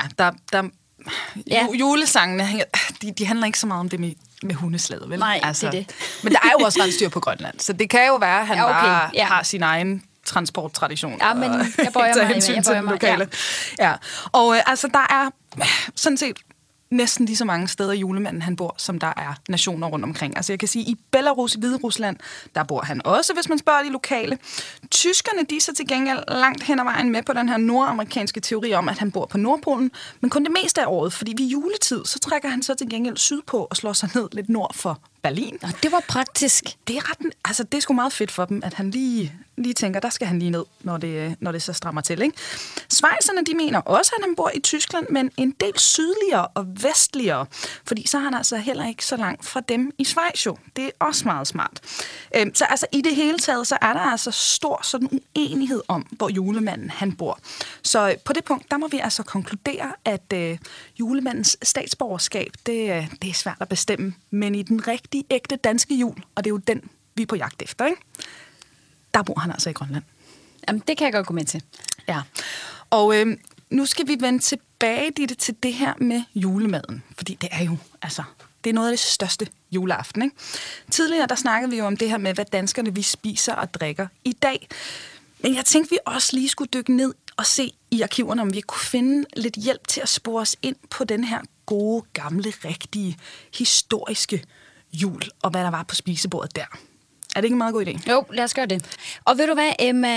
Speaker 1: julesangene, de handler ikke så meget om det med hundeslæde, vel?
Speaker 2: Nej, altså, det er det.
Speaker 1: Men der er jo også rensdyr på Grønland, så det kan jo være, at han har sin egen transporttradition.
Speaker 2: Ja, men jeg bøjer mig.
Speaker 1: Ja. Og altså, der er sådan set næsten lige så mange steder i julemanden, han bor, som der er nationer rundt omkring. Altså jeg kan sige, i Belarus, i Hviderusland, der bor han også, hvis man spørger de lokale. Tyskerne, de er så til gengæld langt hen ad vejen med på den her nordamerikanske teori om, at han bor på Nordpolen, men kun det meste af året, fordi ved juletid, så trækker han så til gengæld sydpå og slår sig ned lidt nord for Berlin.
Speaker 2: Og det var praktisk.
Speaker 1: Det er sgu meget fedt for dem, at han lige tænker, der skal han lige ned, når det så strammer til, ikke? Schweizerne, de mener også, at han bor i Tyskland, men en del sydligere og vestligere, fordi så er han altså heller ikke så langt fra dem i Schweiz jo. Det er også meget smart. Så altså i det hele taget, så er der altså stor sådan uenighed om, hvor julemanden han bor. Så på det punkt, der må vi altså konkludere, at julemandens statsborgerskab, det er svært at bestemme, men i den rigtige, ægte danske jul, og det er jo den, vi er på jagt efter, ikke? Der bor han altså i Grønland.
Speaker 2: Jamen, det kan jeg godt gå med til.
Speaker 1: Ja, og nu skal vi vende tilbage til det her med julemaden, fordi det er jo, altså, det er noget af det største juleaften, ikke? Tidligere, der snakkede vi jo om det her med, hvad danskerne vi spiser og drikker i dag. Men jeg tænkte, vi også lige skulle dykke ned og se i arkiverne, om vi kunne finde lidt hjælp til at spore os ind på den her gode, gamle, rigtige, historiske jul, og hvad der var på spisebordet der. Er det ikke en meget god idé?
Speaker 2: Jo, lad os gøre det. Og ved du hvad, Emma,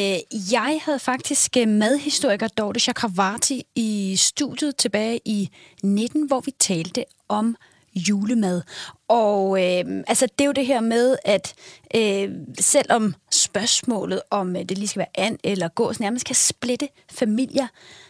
Speaker 2: jeg havde faktisk madhistoriker Dorte Chakravarty i studiet tilbage i 19, hvor vi talte om julemad. Og altså, det er jo det her med, at selvom spørgsmålet om det lige skal være and eller gås nærmest kan splitte familier,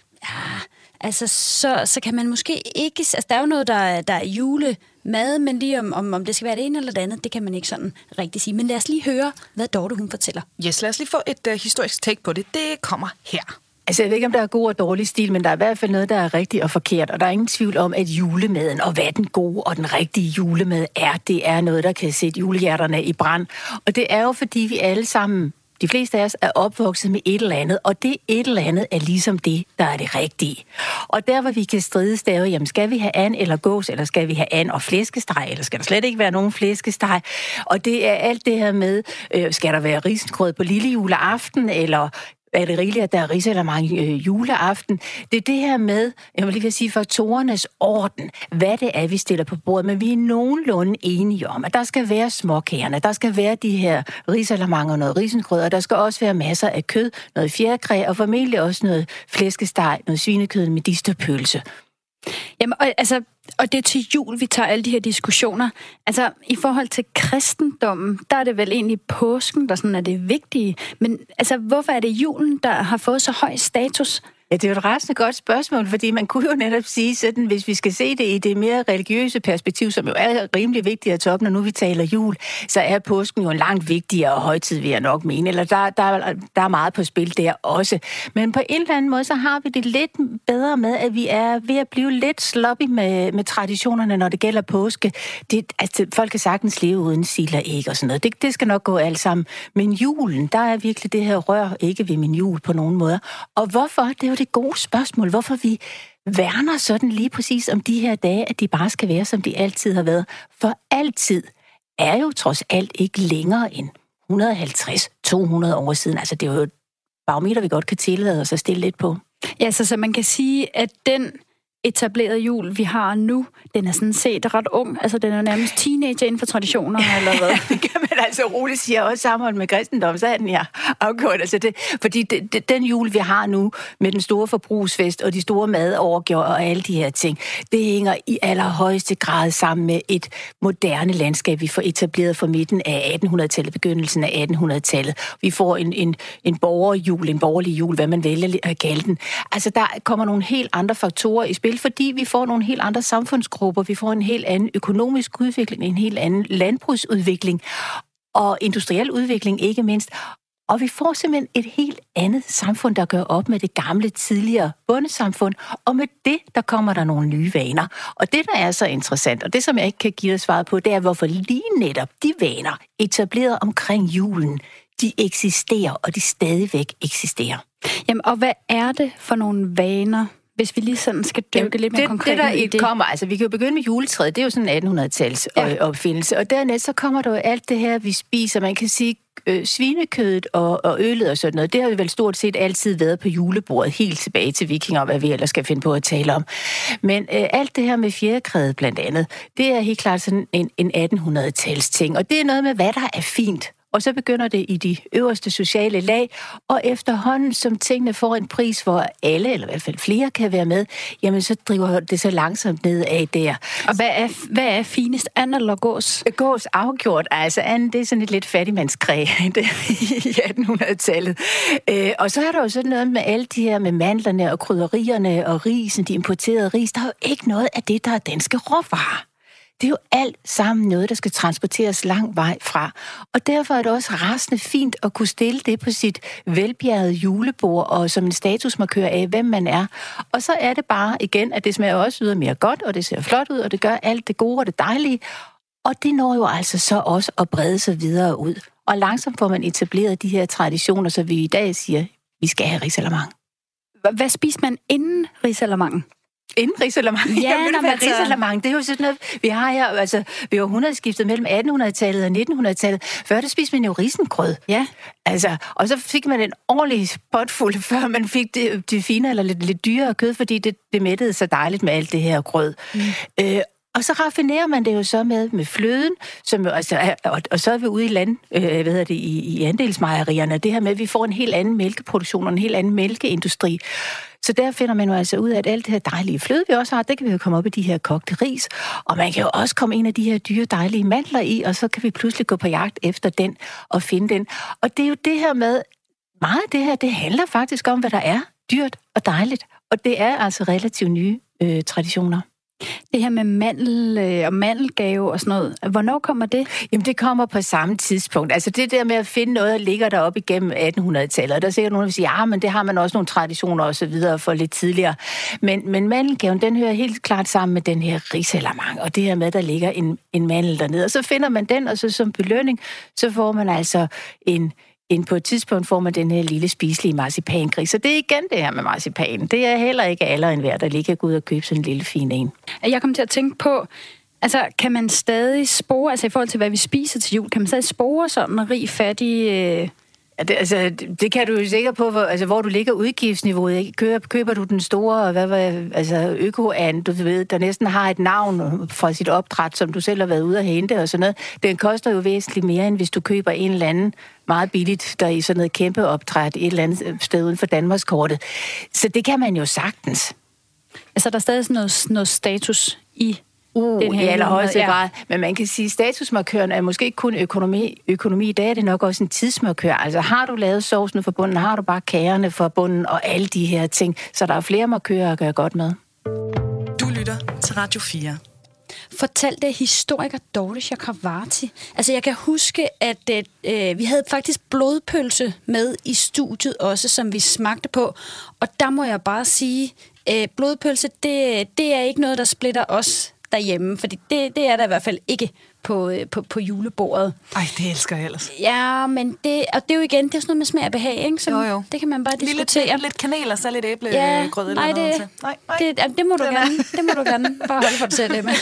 Speaker 2: altså, så kan man måske ikke... Altså, der er jo noget, der er julemad, men lige om det skal være det ene eller det andet, det kan man ikke sådan rigtig sige. Men lad os lige høre, hvad Dorte hun fortæller.
Speaker 1: Yes, lad os lige få et historisk take på det. Det kommer her.
Speaker 7: Altså, jeg ved ikke, om der er god og dårlig stil, men der er i hvert fald noget, der er rigtigt og forkert. Og der er ingen tvivl om, at julemaden, og hvad den gode og den rigtige julemad er, det er noget, der kan sætte julehjerterne i brand. Og det er jo, fordi vi alle sammen, de fleste af os, er opvokset med et eller andet, og det et eller andet er ligesom det, der er det rigtige. Og der, hvor vi kan strides, der er jo, jamen, skal vi have and eller gås, eller skal vi have and og flæskesteg, eller skal der slet ikke være nogen flæskesteg? Og det er alt det her med, skal der være risengrød på lille juleaften, eller er det rigeligt, at der er risalamande juleaften? Det er det her med, jeg vil lige sige, faktorernes orden, hvad det er, vi stiller på bordet, men vi er nogenlunde enige om, at der skal være småkagerne, der skal være de her risalamande og noget risengrød, og der skal også være masser af kød, noget fjerkræ, og formentlig også noget flæskesteg, noget svinekød med medisterpølse.
Speaker 2: Jamen, og det er til jul, vi tager alle de her diskussioner. Altså, i forhold til kristendommen, der er det vel egentlig påsken, der sådan er det vigtige. Men altså, hvorfor er det julen, der har fået så høj status?
Speaker 7: Ja, det er jo et rasende godt spørgsmål, fordi man kunne jo netop sige sådan, hvis vi skal se det i det mere religiøse perspektiv, som jo er rimelig vigtigt at tage op, når nu vi taler jul, så er påsken jo en langt vigtigere højtid, vil jeg nok mene. Eller der er meget på spil der også. Men på en eller anden måde, så har vi det lidt bedre med, at vi er ved at blive lidt sloppy med traditionerne, når det gælder påske. Altså, folk kan sagtens leve uden sild og æg og sådan noget. Det skal nok gå alt sammen. Men julen, der er virkelig det her rør ikke ved min jul på nogen måder. Og hvorfor? Det er jo det gode spørgsmål, hvorfor vi værner sådan lige præcis om de her dage, at de bare skal være, som de altid har været. For altid er jo trods alt ikke længere end 150-200 år siden. Altså, det er jo et barometer, vi godt kan tillade os at stille lidt på.
Speaker 2: Ja, så man kan sige, at den etablerede jul, vi har nu, den er sådan set ret ung. Altså, den er nærmest teenager inden for traditioner, eller hvad?
Speaker 7: Det kan man altså roligt sige, også sammen med kristendom, så er den afgjort. Altså fordi den jul, vi har nu, med den store forbrugsfest og de store madorgier og alle de her ting, det hænger i allerhøjeste grad sammen med et moderne landskab, vi får etableret fra midten af 1800-tallet, begyndelsen af 1800-tallet. Vi får en borgerjul, en borgerlig jul, hvad man vælger at kalde den. Altså, der kommer nogle helt andre faktorer i spil, fordi vi får nogle helt andre samfundsgrupper, vi får en helt anden økonomisk udvikling, en helt anden landbrugsudvikling og industriel udvikling ikke mindst. Og vi får simpelthen et helt andet samfund, der gør op med det gamle, tidligere bondesamfund, og med det, der kommer der nogle nye vaner. Og det, der er så interessant, og det, som jeg ikke kan give dig svaret på, det er, hvorfor lige netop de vaner, etableret omkring julen, de eksisterer, og de stadigvæk eksisterer.
Speaker 2: Jamen, og hvad er det for nogle vaner, hvis vi lige sådan skal dykke lidt mere konkret i det?
Speaker 7: Kommer, altså vi kan jo begynde med juletræet, det er jo sådan en 1800-tals opfindelse, og dernæst så kommer der jo alt det her, vi spiser, man kan sige svinekødet og øllet og sådan noget, det har jo vel stort set altid været på julebordet, helt tilbage til vikinger, hvad vi ellers skal finde på at tale om. Men alt det her med fjerkræet blandt andet, det er helt klart sådan en 1800-tals ting, og det er noget med, hvad der er fint. Og så begynder det i de øverste sociale lag, og efterhånden, som tingene får en pris, hvor alle, eller i hvert fald flere, kan være med, jamen så driver det så langsomt nedad der.
Speaker 2: Og hvad er finest, and eller gås?
Speaker 7: Gås afgjort, altså and, det er sådan et lidt fattigmandskræ i 1800-tallet. Og så er der jo sådan noget med alle de her med mandlerne og krydderierne og risen, de importerede ris. Der er jo ikke noget af det, der er danske råvarer. Det er jo alt sammen noget, der skal transporteres lang vej fra. Og derfor er det også rasende fint at kunne stille det på sit velbjergede julebord og som en statusmarkør af, hvem man er. Og så er det bare igen, at det smager også ydermere godt, og det ser flot ud, og det gør alt det gode og det dejlige. Og det når jo altså så også at brede sig videre ud. Og langsomt får man etableret de her traditioner, så vi i dag siger, vi skal have risalamande.
Speaker 2: Hvad spiser man inden risalamangen?
Speaker 7: Inden risalamande?
Speaker 2: Ja,
Speaker 7: risalamande, det er jo sådan noget, vi har her, altså, vi har århundredeskiftet mellem 1800-tallet og 1900-tallet. Før der spiste man jo risengrød.
Speaker 2: Ja.
Speaker 7: Altså, og så fik man en ordentlig potfuld, før man fik det fine eller lidt dyrere kød, fordi det mættede så dejligt med alt det her grød. Og så raffinerer man det jo så med fløden, som altså, og så er vi ude i i andelsmejerierne. Det her med, at vi får en helt anden mælkeproduktion og en helt anden mælkeindustri. Så der finder man jo altså ud af, at alt det her dejlige fløde, vi også har, det kan vi jo komme op i de her kogte ris. Og man kan jo også komme en af de her dyre, dejlige mandler i, og så kan vi pludselig gå på jagt efter den og finde den. Og det er jo det her med, meget af det her, det handler faktisk om, hvad der er dyrt og dejligt. Og det er altså relativt nye traditioner.
Speaker 2: Det her med mandel og mandelgave og sådan noget, hvornår kommer det?
Speaker 7: Jamen, det kommer på samme tidspunkt. Altså, det der med at finde noget, der ligger deroppe igennem 1800-tallet. Og der er sikkert nogen, der vil sige, ja, men det har man også nogle traditioner og så videre for lidt tidligere. Men mandelgaven, den hører helt klart sammen med den her risalamande, og det her med, at der ligger en mandel dernede. Og så finder man den, og så som belønning, så får man altså på et tidspunkt får man den her lille spiselige marcipangris. Så det er igen det her med marcipan. Det er heller ikke alle og enhver, der lige kan gå ud og købe sådan en lille fin en.
Speaker 2: Jeg kom til at tænke på, altså kan man stadig spore, altså i forhold til hvad vi spiser til jul, kan man stadig spore sådan en rig, fattig...
Speaker 7: Det kan du jo sikkert på, hvor du ligger udgiftsniveauet. Ikke? Køber du den store øko-and, du ved, der næsten har et navn fra sit opdræt, som du selv har været ude at hente og sådan noget. Den koster jo væsentligt mere, end hvis du køber en eller anden meget billigt, der i sådan noget kæmpe opdræt et eller andet sted uden for Danmarkskortet. Så det kan man jo sagtens.
Speaker 2: Altså der er stadig sådan noget status i
Speaker 7: i allerhøjeste grad. Men man kan sige, at statusmarkøren er måske ikke kun økonomi. I dag er det nok også en tidsmarkør. Altså har du lavet sovsene for bunden, har du bare kagerne for bunden og alle de her ting. Så der er flere markører at gøre godt med.
Speaker 1: Du lytter til Radio 4.
Speaker 2: Fortalte historiker Dorte Chakravarty. Altså jeg kan huske, at vi havde faktisk blodpølse med i studiet også, som vi smagte på. Og der må jeg bare sige, blodpølse, det er ikke noget, der splitter os derhjemme, fordi det er der i hvert fald ikke på julebordet.
Speaker 1: Ej, det elsker jeg ellers.
Speaker 2: Ja, men det er jo igen, det er sådan noget med smag og behag, ikke? Så
Speaker 1: jo.
Speaker 2: Det kan man bare diskutere.
Speaker 1: Lidt kanel og så lidt æblegrød eller noget til. Nej.
Speaker 2: Det må du gerne. Det må du gerne. Bare holde for dig selv, Emma.
Speaker 1: Det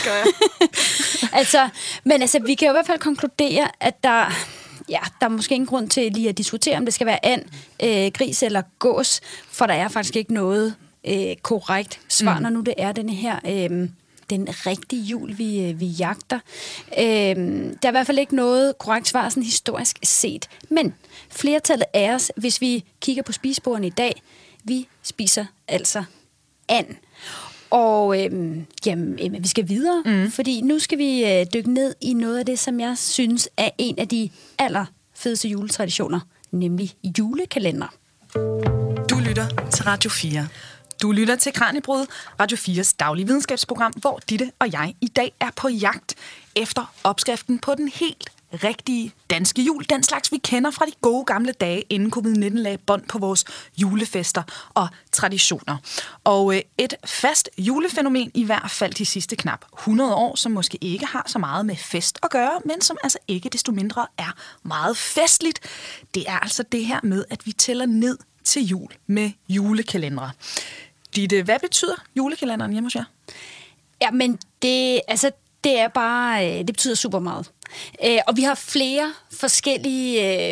Speaker 1: gør jeg.
Speaker 2: Men vi kan jo i hvert fald konkludere, at der er måske ingen grund til lige at diskutere, om det skal være and, gris eller gås, for der er faktisk ikke noget korrekt svar, når nu det er denne her... den rigtige jul, vi jagter. Der er i hvert fald ikke noget korrekt svar, sådan historisk set. Men flertallet af os, hvis vi kigger på spisebordene i dag, vi spiser altså and. Og vi skal videre, fordi nu skal vi dykke ned i noget af det, som jeg synes er en af de allerfedeste juletraditioner, nemlig julekalender.
Speaker 1: Du lytter til Radio 4. Du lytter til Kraniebrud, Radio 4's daglige videnskabsprogram, hvor Ditte og jeg i dag er på jagt efter opskriften på den helt rigtige danske jul. Den slags, vi kender fra de gode gamle dage, inden covid-19 lagde bånd på vores julefester og traditioner. Og et fast julefænomen, i hvert fald de sidste knap 100 år, som måske ikke har så meget med fest at gøre, men som altså ikke desto mindre er meget festligt, det er altså det her med, at vi tæller ned til jul med julekalendere. Ditte, hvad betyder julekalenderen hjemme hos jer?
Speaker 2: Jamen, det er bare, det betyder super meget. Og vi har flere forskellige,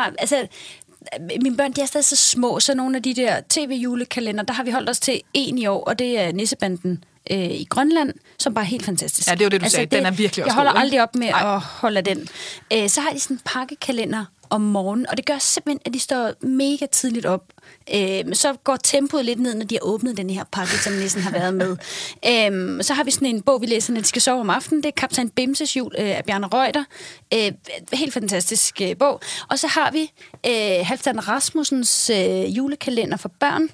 Speaker 2: mine børn, de er stadig så små, så nogle af de der tv-julekalender, der har vi holdt os til en i år, og det er Nissebanden i Grønland, som bare er helt fantastisk.
Speaker 1: Ja, det er jo det, du sagde. Den er virkelig også
Speaker 2: jeg holder
Speaker 1: god,
Speaker 2: aldrig op med at holde den. Så har de sådan en pakkekalender om morgenen, og det gør simpelthen, at de står mega tidligt op. Så går tempoet lidt ned, når de har åbnet den her pakke, som nissen har været med. Så har vi sådan en bog, vi læser, når de skal sove om aftenen. Det er Kaptajn Bimses jul af Bjarne Reuter. Helt fantastisk bog. Og så har vi Halfdan Rasmussens julekalender for børn,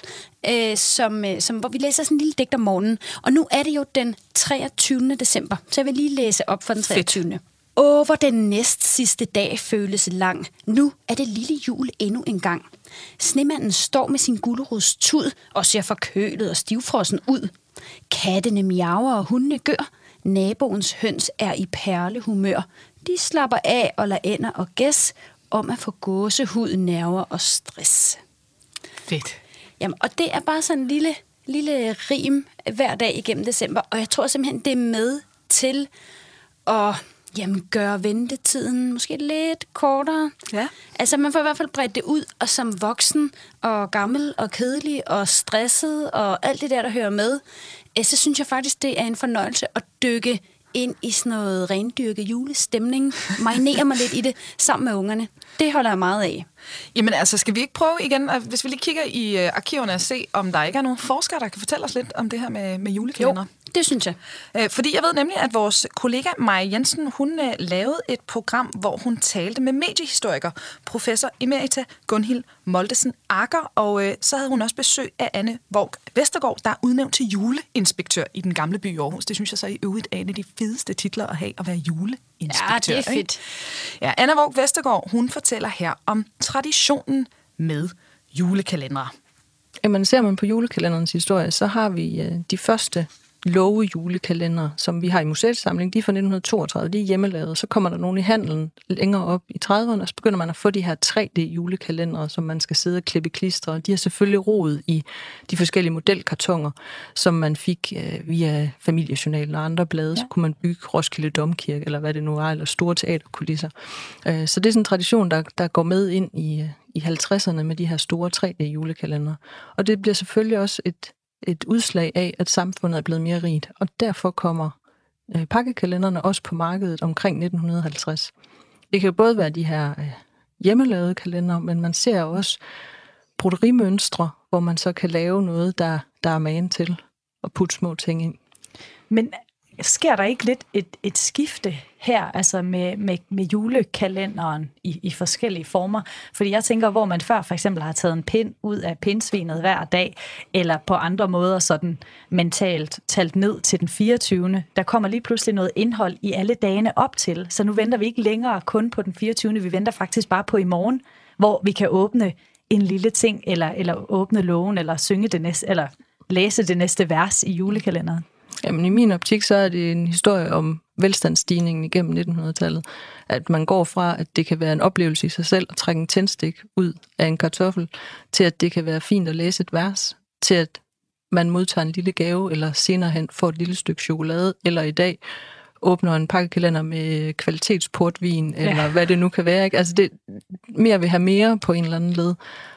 Speaker 2: hvor vi læser sådan en lille digt om morgenen. Og nu er det jo den 23. december, så jeg vil lige læse op for den 23. Fedt. Hvor den næst sidste dag føles lang. Nu er det lille jul endnu en gang. Snemanden står med sin gulerods tud og ser forkølet og stivfrossen ud. Kattene miaver og hundene gør. Naboens høns er i perlehumør. De slapper af og lader ender og gæs om at få gåsehud, nerver og stress.
Speaker 1: Fedt.
Speaker 2: Jamen, og det er bare sådan en lille rim hver dag igennem december, og jeg tror simpelthen, det er med til at gøre ventetiden måske lidt kortere.
Speaker 1: Ja.
Speaker 2: Altså, man får i hvert fald bredt det ud, og som voksen og gammel og kedelig og stresset og alt det der hører med, så synes jeg faktisk, det er en fornøjelse at dykke ind i sådan noget rendyrket julestemning, marinere mig lidt i det sammen med ungerne. Det holder jeg meget af.
Speaker 1: Jamen altså, skal vi ikke prøve igen, hvis vi lige kigger i arkiverne og se, om der ikke er nogen forskere, der kan fortælle os lidt om det her med julekalender?
Speaker 2: Jo, det synes jeg.
Speaker 1: Fordi jeg ved nemlig, at vores kollega Maja Jensen, hun lavede et program, hvor hun talte med mediehistoriker, professor emerita Gunhild Moltesen Agger, og så havde hun også besøg af Anne Våg Vestergaard, der er udnævnt til juleinspektør i den gamle by i Aarhus. Det synes jeg så i øvrigt er en af de fedeste titler at have, at være juleinspektør.
Speaker 2: Ja, det er fedt.
Speaker 1: Ja, Anne Våg Vestergaard, hun fortæller her om traditionen med julekalendere.
Speaker 8: Jamen, ser man på julekalenderens historie, så har vi de første love julekalender, som vi har i museetssamling, de er fra 1932, de er hjemmelavet. Så kommer der nogle i handelen længere op i 30'erne, og så begynder man at få de her 3D-julekalendere, som man skal sidde og klippe klistre. De har selvfølgelig rodet i de forskellige modelkartoner, som man fik via Familiejournalen og andre blade. Ja. Så kunne man bygge Roskilde Domkirke, eller hvad det nu er, eller store teaterkulisser. Så det er sådan en tradition, der går med ind i 50'erne med de her store 3D-julekalendere. Og det bliver selvfølgelig også et udslag af, at samfundet er blevet mere rigt. Og derfor kommer pakkekalenderne også på markedet omkring 1950. Det kan jo både være de her hjemmelavede kalender, men man ser også broderiemønstre, hvor man så kan lave noget, der er magen til at putte små ting ind.
Speaker 9: Men sker der ikke lidt et skifte her, altså med julekalenderen i forskellige former? Fordi jeg tænker, hvor man før for eksempel har taget en pind ud af pindsvinet hver dag, eller på andre måder sådan mentalt talt ned til den 24. Der kommer lige pludselig noget indhold i alle dagene op til, så nu venter vi ikke længere kun på den 24. Vi venter faktisk bare på i morgen, hvor vi kan åbne en lille ting, eller åbne lågen, eller synge det næste, eller læse det næste vers i julekalenderen.
Speaker 8: Jamen i min optik, så er det en historie om velstandsstigningen igennem 1900-tallet. At man går fra, at det kan være en oplevelse i sig selv at trække en tændstik ud af en kartoffel, til at det kan være fint at læse et vers, til at man modtager en lille gave, eller senere hen får et lille stykke chokolade, eller i dag åbner en pakkekalender med kvalitetsportvin, eller hvad det nu kan være. Ikke? Altså det mere vil have mere på en eller anden led.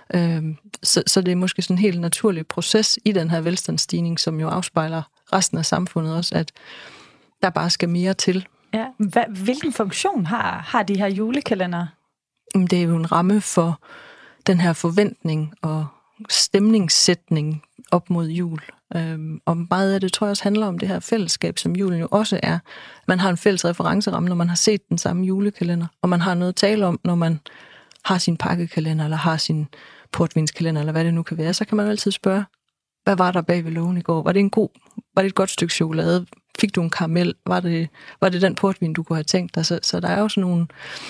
Speaker 8: Så det er måske sådan en helt naturlig proces i den her velstandsstigning, som jo afspejler resten af samfundet også, at der bare skal mere til.
Speaker 9: Ja. Hvilken funktion har de her julekalender?
Speaker 8: Det er jo en ramme for den her forventning og stemningssætning op mod jul. Og meget af det, tror jeg også handler om det her fællesskab, som julen jo også er. Man har en fælles referenceramme, når man har set den samme julekalender, og man har noget at tale om, når man har sin pakkekalender, eller har sin portvinskalender, eller hvad det nu kan være. Så kan man altid spørge, hvad var der bag ved lågen i går? Var det et godt stykke chokolade? Fik du en karamel? Var det den portvin, du kunne have tænkt dig? Så der er jo sådan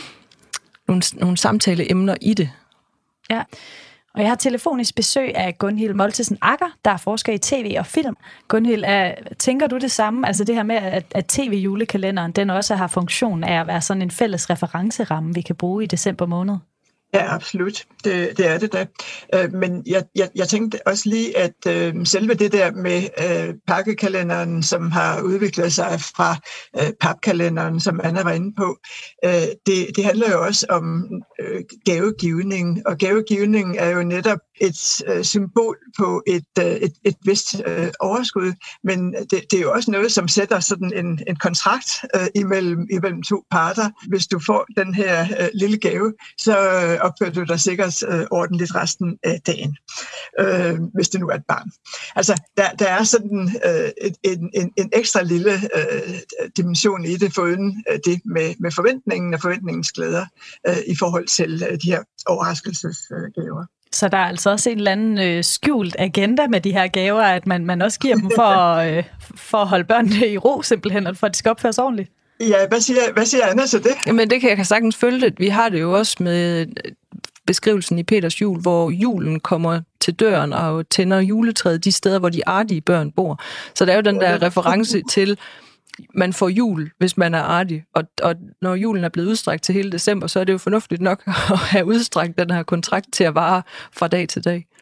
Speaker 8: nogle samtaleemner i det. Ja.
Speaker 9: Og jeg har telefonisk besøg af Gunhild Moltesen Agger, der er forsker i tv og film. Gunhild, tænker du det samme? Altså det her med, at tv-julekalenderen, den også har funktion af at være sådan en fælles referenceramme, vi kan bruge i december måned?
Speaker 10: Ja, absolut. Det er det da. Men jeg tænkte også lige, at selve det der med pakkekalenderen, som har udviklet sig fra papkalenderen, som Anna var inde på, det handler jo også om gavegivning. Og gavegivning er jo netop et symbol på et vist overskud, men det er jo også noget, som sætter sådan en kontrakt imellem to parter. Hvis du får den her lille gave, så opfører du dig sikkert ordentligt resten af dagen, hvis det nu er et barn. Altså, der er sådan en ekstra lille dimension i det, foruden det med forventningen og forventningens glæder i forhold til de her overraskelsesgaver.
Speaker 9: Så der er altså også en eller anden skjult agenda med de her gaver, at man også giver dem for at holde børnene i ro, simpelthen, og for at de skal opføre sig ordentligt.
Speaker 10: Ja, hvad siger Anna til det?
Speaker 8: Men det kan jeg sagtens følge det. Vi har det jo også med beskrivelsen i Peters jul, hvor julen kommer til døren og tænder juletræet de steder, hvor de artige børn bor. Så der er jo den der reference til, man får jul, hvis man er artig. Og når julen er blevet udstrækt til hele december, så er det jo fornuftigt nok at have udstrækt den her kontrakt til at vare fra dag til dag.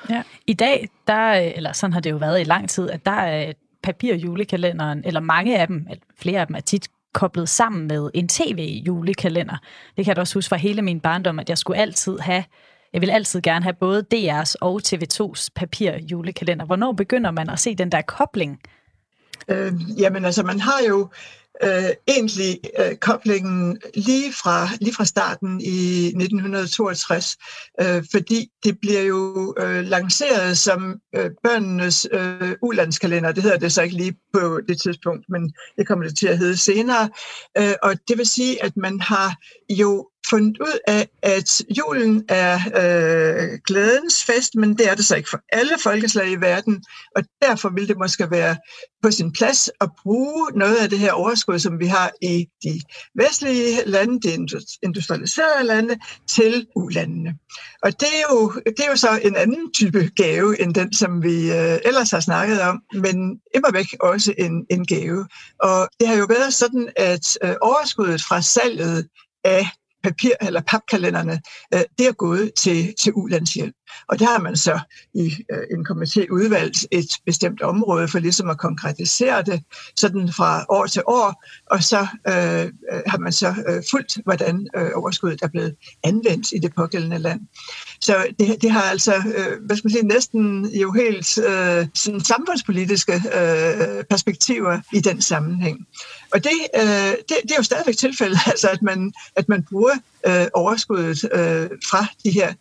Speaker 9: Ja. I dag, eller sådan har det jo været i lang tid, at der er papirjulekalenderen, eller mange af dem, eller flere af dem er tit koblet sammen med en tv-julekalender. Det kan jeg da også huske fra hele min barndom, at jeg vil altid gerne have både DR's og TV2's papirjulekalender. Hvornår begynder man at se den der kobling?
Speaker 10: Jamen altså, man har jo egentlig koblingen lige fra starten i 1962, fordi det bliver jo lanceret som børnenes ulandskalender. Det hedder det så ikke lige på det tidspunkt, men det kommer det til at hedde senere. Og det vil sige, at man har jo fundet ud af, at julen er glædens fest, men det er det så ikke for alle folkeslag i verden, og derfor vil det måske være på sin plads at bruge noget af det her overskud, som vi har i de vestlige lande, de industrialiserede lande, til ulandene. Og det er jo så en anden type gave, end den, som vi ellers har snakket om, men immervæk også en gave. Og det har jo været sådan, at overskuddet fra salget af papir- eller papkalenderne, det er gået til ulandshjælp. Og der har man så i en komité udvalgt et bestemt område for ligesom at konkretisere det sådan fra år til år, og så har man så fulgt, hvordan overskuddet er blevet anvendt i det pågældende land. Så det har altså, næsten jo helt sådan samfundspolitiske perspektiver i den sammenhæng. Og det er jo stadigvæk tilfældet, altså at man bruger overskuddet fra de her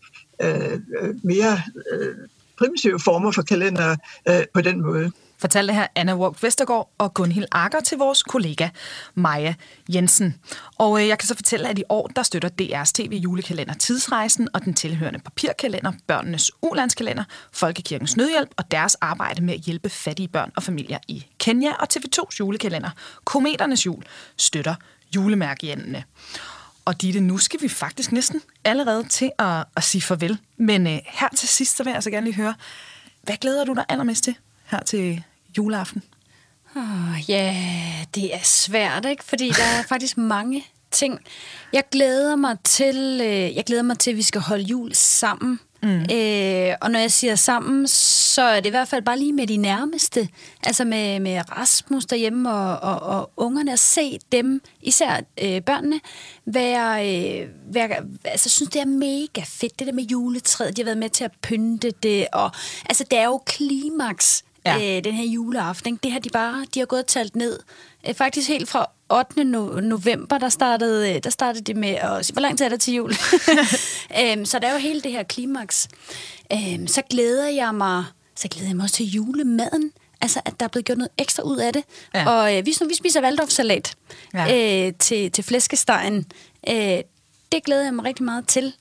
Speaker 10: mere primitive former for kalender på den måde.
Speaker 1: Fortalte her Anna Wolf Vestergaard og Gunhild Akker til vores kollega Maja Jensen. Og jeg kan så fortælle, at i år der støtter DR's tv-julekalender Tidsrejsen og den tilhørende papirkalender Børnenes Ulandskalender, Folkekirkens Nødhjælp og deres arbejde med at hjælpe fattige børn og familier i Kenya, og TV2's julekalender Kometernes Jul støtter julemærkehjemmene. Og Ditte, nu skal vi faktisk næsten allerede til at sige farvel. Men her til sidst, så vil jeg altså gerne lige høre, hvad glæder du dig allermest til her til juleaften?
Speaker 2: Ja, det er svært, ikke? Fordi der er faktisk mange ting. Jeg glæder mig til, at vi skal holde jul sammen. Og når jeg siger sammen, så er det i hvert fald bare lige med de nærmeste. Altså med Rasmus derhjemme og ungerne, at se dem, især børnene, altså synes det er mega fedt, det der med juletræet. De har været med til at pynte det, og altså det er jo klimaks. Ja. Den her juleaften. Det har de har gået og talt ned. Faktisk helt fra 8. november, der startede de med at sige, hvor lang tid er der til jul? Så der er jo hele det her klimaks. Så glæder jeg mig også til julemaden. Altså, at der er blevet gjort noget ekstra ud af det. Ja. Og vi spiser Waldorfsalat til flæskestegen. Det glæder jeg mig rigtig meget til.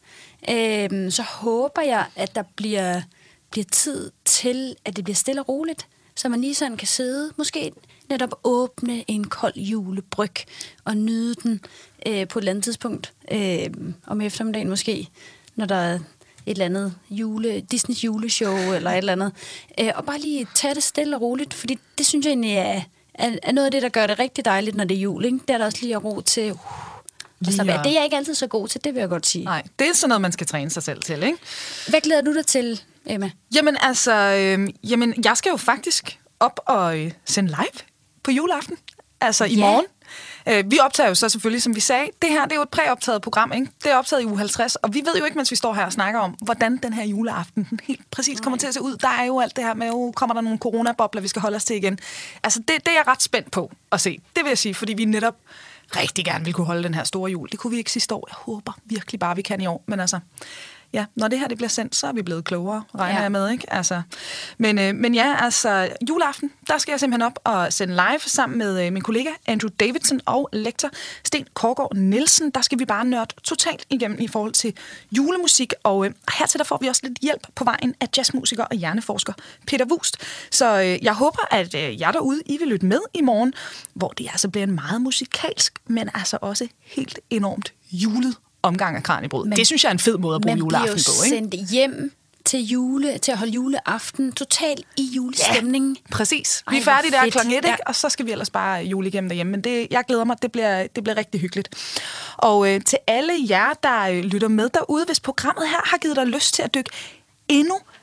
Speaker 2: Så håber jeg, at der bliver tid til, at det bliver stille og roligt, så man lige sådan kan sidde, måske netop åbne en kold julebryg og nyde den på et eller andet tidspunkt om eftermiddagen måske, når der er et eller andet Disneys juleshow eller et eller andet. Og bare lige tage det stille og roligt, fordi det synes jeg egentlig er noget af det, der gør det rigtig dejligt, når det er jul. Ikke? Der er der også lige ro til... Altså, det er jeg ikke altid så god til, det vil jeg godt sige.
Speaker 1: Nej, det er sådan noget, man skal træne sig selv til, ikke?
Speaker 2: Hvad glæder du dig til, Emma?
Speaker 1: Jamen altså, jeg skal jo faktisk op og sende live på juleaften. Altså i morgen. Vi optager jo så selvfølgelig, som vi sagde, det her det er jo et præoptaget program, ikke? Det er optaget i uge 50, og vi ved jo ikke, mens vi står her og snakker om, hvordan den her juleaften den helt præcis kommer til at se ud. Der er jo alt det her med, kommer der nogle coronabobler, vi skal holde os til igen. Altså det er jeg ret spændt på at se. Det vil jeg sige, fordi vi netop rigtig gerne vil kunne holde den her store jul. Det kunne vi ikke sidste år. Jeg håber virkelig bare, vi kan i år. Men altså, ja, når det her det bliver sendt, så er vi blevet klogere, regner jeg med, ikke? Altså, men ja, altså, juleaften, der skal jeg simpelthen op og sende live sammen med min kollega Andrew Davidson og lektor Sten Kårgaard Nielsen. Der skal vi bare nørde totalt igennem i forhold til julemusik, og hertil der får vi også lidt hjælp på vejen af jazzmusiker og hjerneforsker Peter Wust. Så jeg håber, at jer derude, I vil lytte med i morgen, hvor det altså bliver en meget musikalsk, men altså også helt enormt julet omgang af Kraniebrød. Det synes jeg er en fed måde at bruge juleaften på, ikke?
Speaker 2: Man bliver jo sendt hjem til at holde juleaften totalt i julestemningen.
Speaker 1: Ja, præcis. Vi er færdige der kl. 1, ikke? Og så skal vi ellers bare jule igennem derhjemme. Men jeg glæder mig. Det bliver rigtig hyggeligt. Og til alle jer, der lytter med derude, hvis programmet her har givet dig lyst til at dykke endnu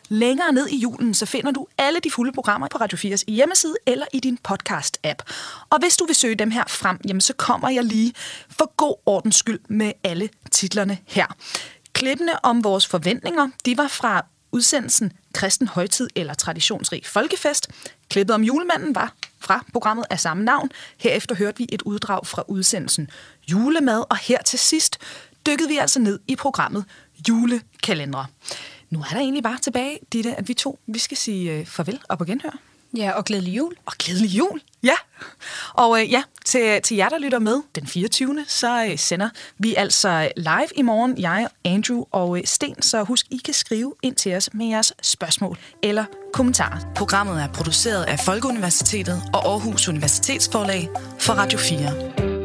Speaker 1: Længere ned i julen, så finder du alle de fulde programmer på Radio 4's hjemmeside eller i din podcast-app. Og hvis du vil søge dem her frem, jamen så kommer jeg lige for god ordens skyld med alle titlerne her. Klippene om vores forventninger, de var fra udsendelsen Kristen Højtid eller Traditionsrig Folkefest. Klippet om julemanden var fra programmet af samme navn. Herefter hørte vi et uddrag fra udsendelsen Julemad, og her til sidst dykkede vi altså ned i programmet Julekalendere. Nu er der egentlig bare tilbage, Ditte, at vi skal sige farvel og på genhør.
Speaker 2: Ja, og glædelig jul.
Speaker 1: Og glædelig jul, ja. Og til jer, der lytter med den 24. så sender vi altså live i morgen, jeg, Andrew og Sten. Så husk, I kan skrive ind til os med jeres spørgsmål eller kommentarer.
Speaker 11: Programmet er produceret af Folkeuniversitetet og Aarhus Universitetsforlag for Radio 4.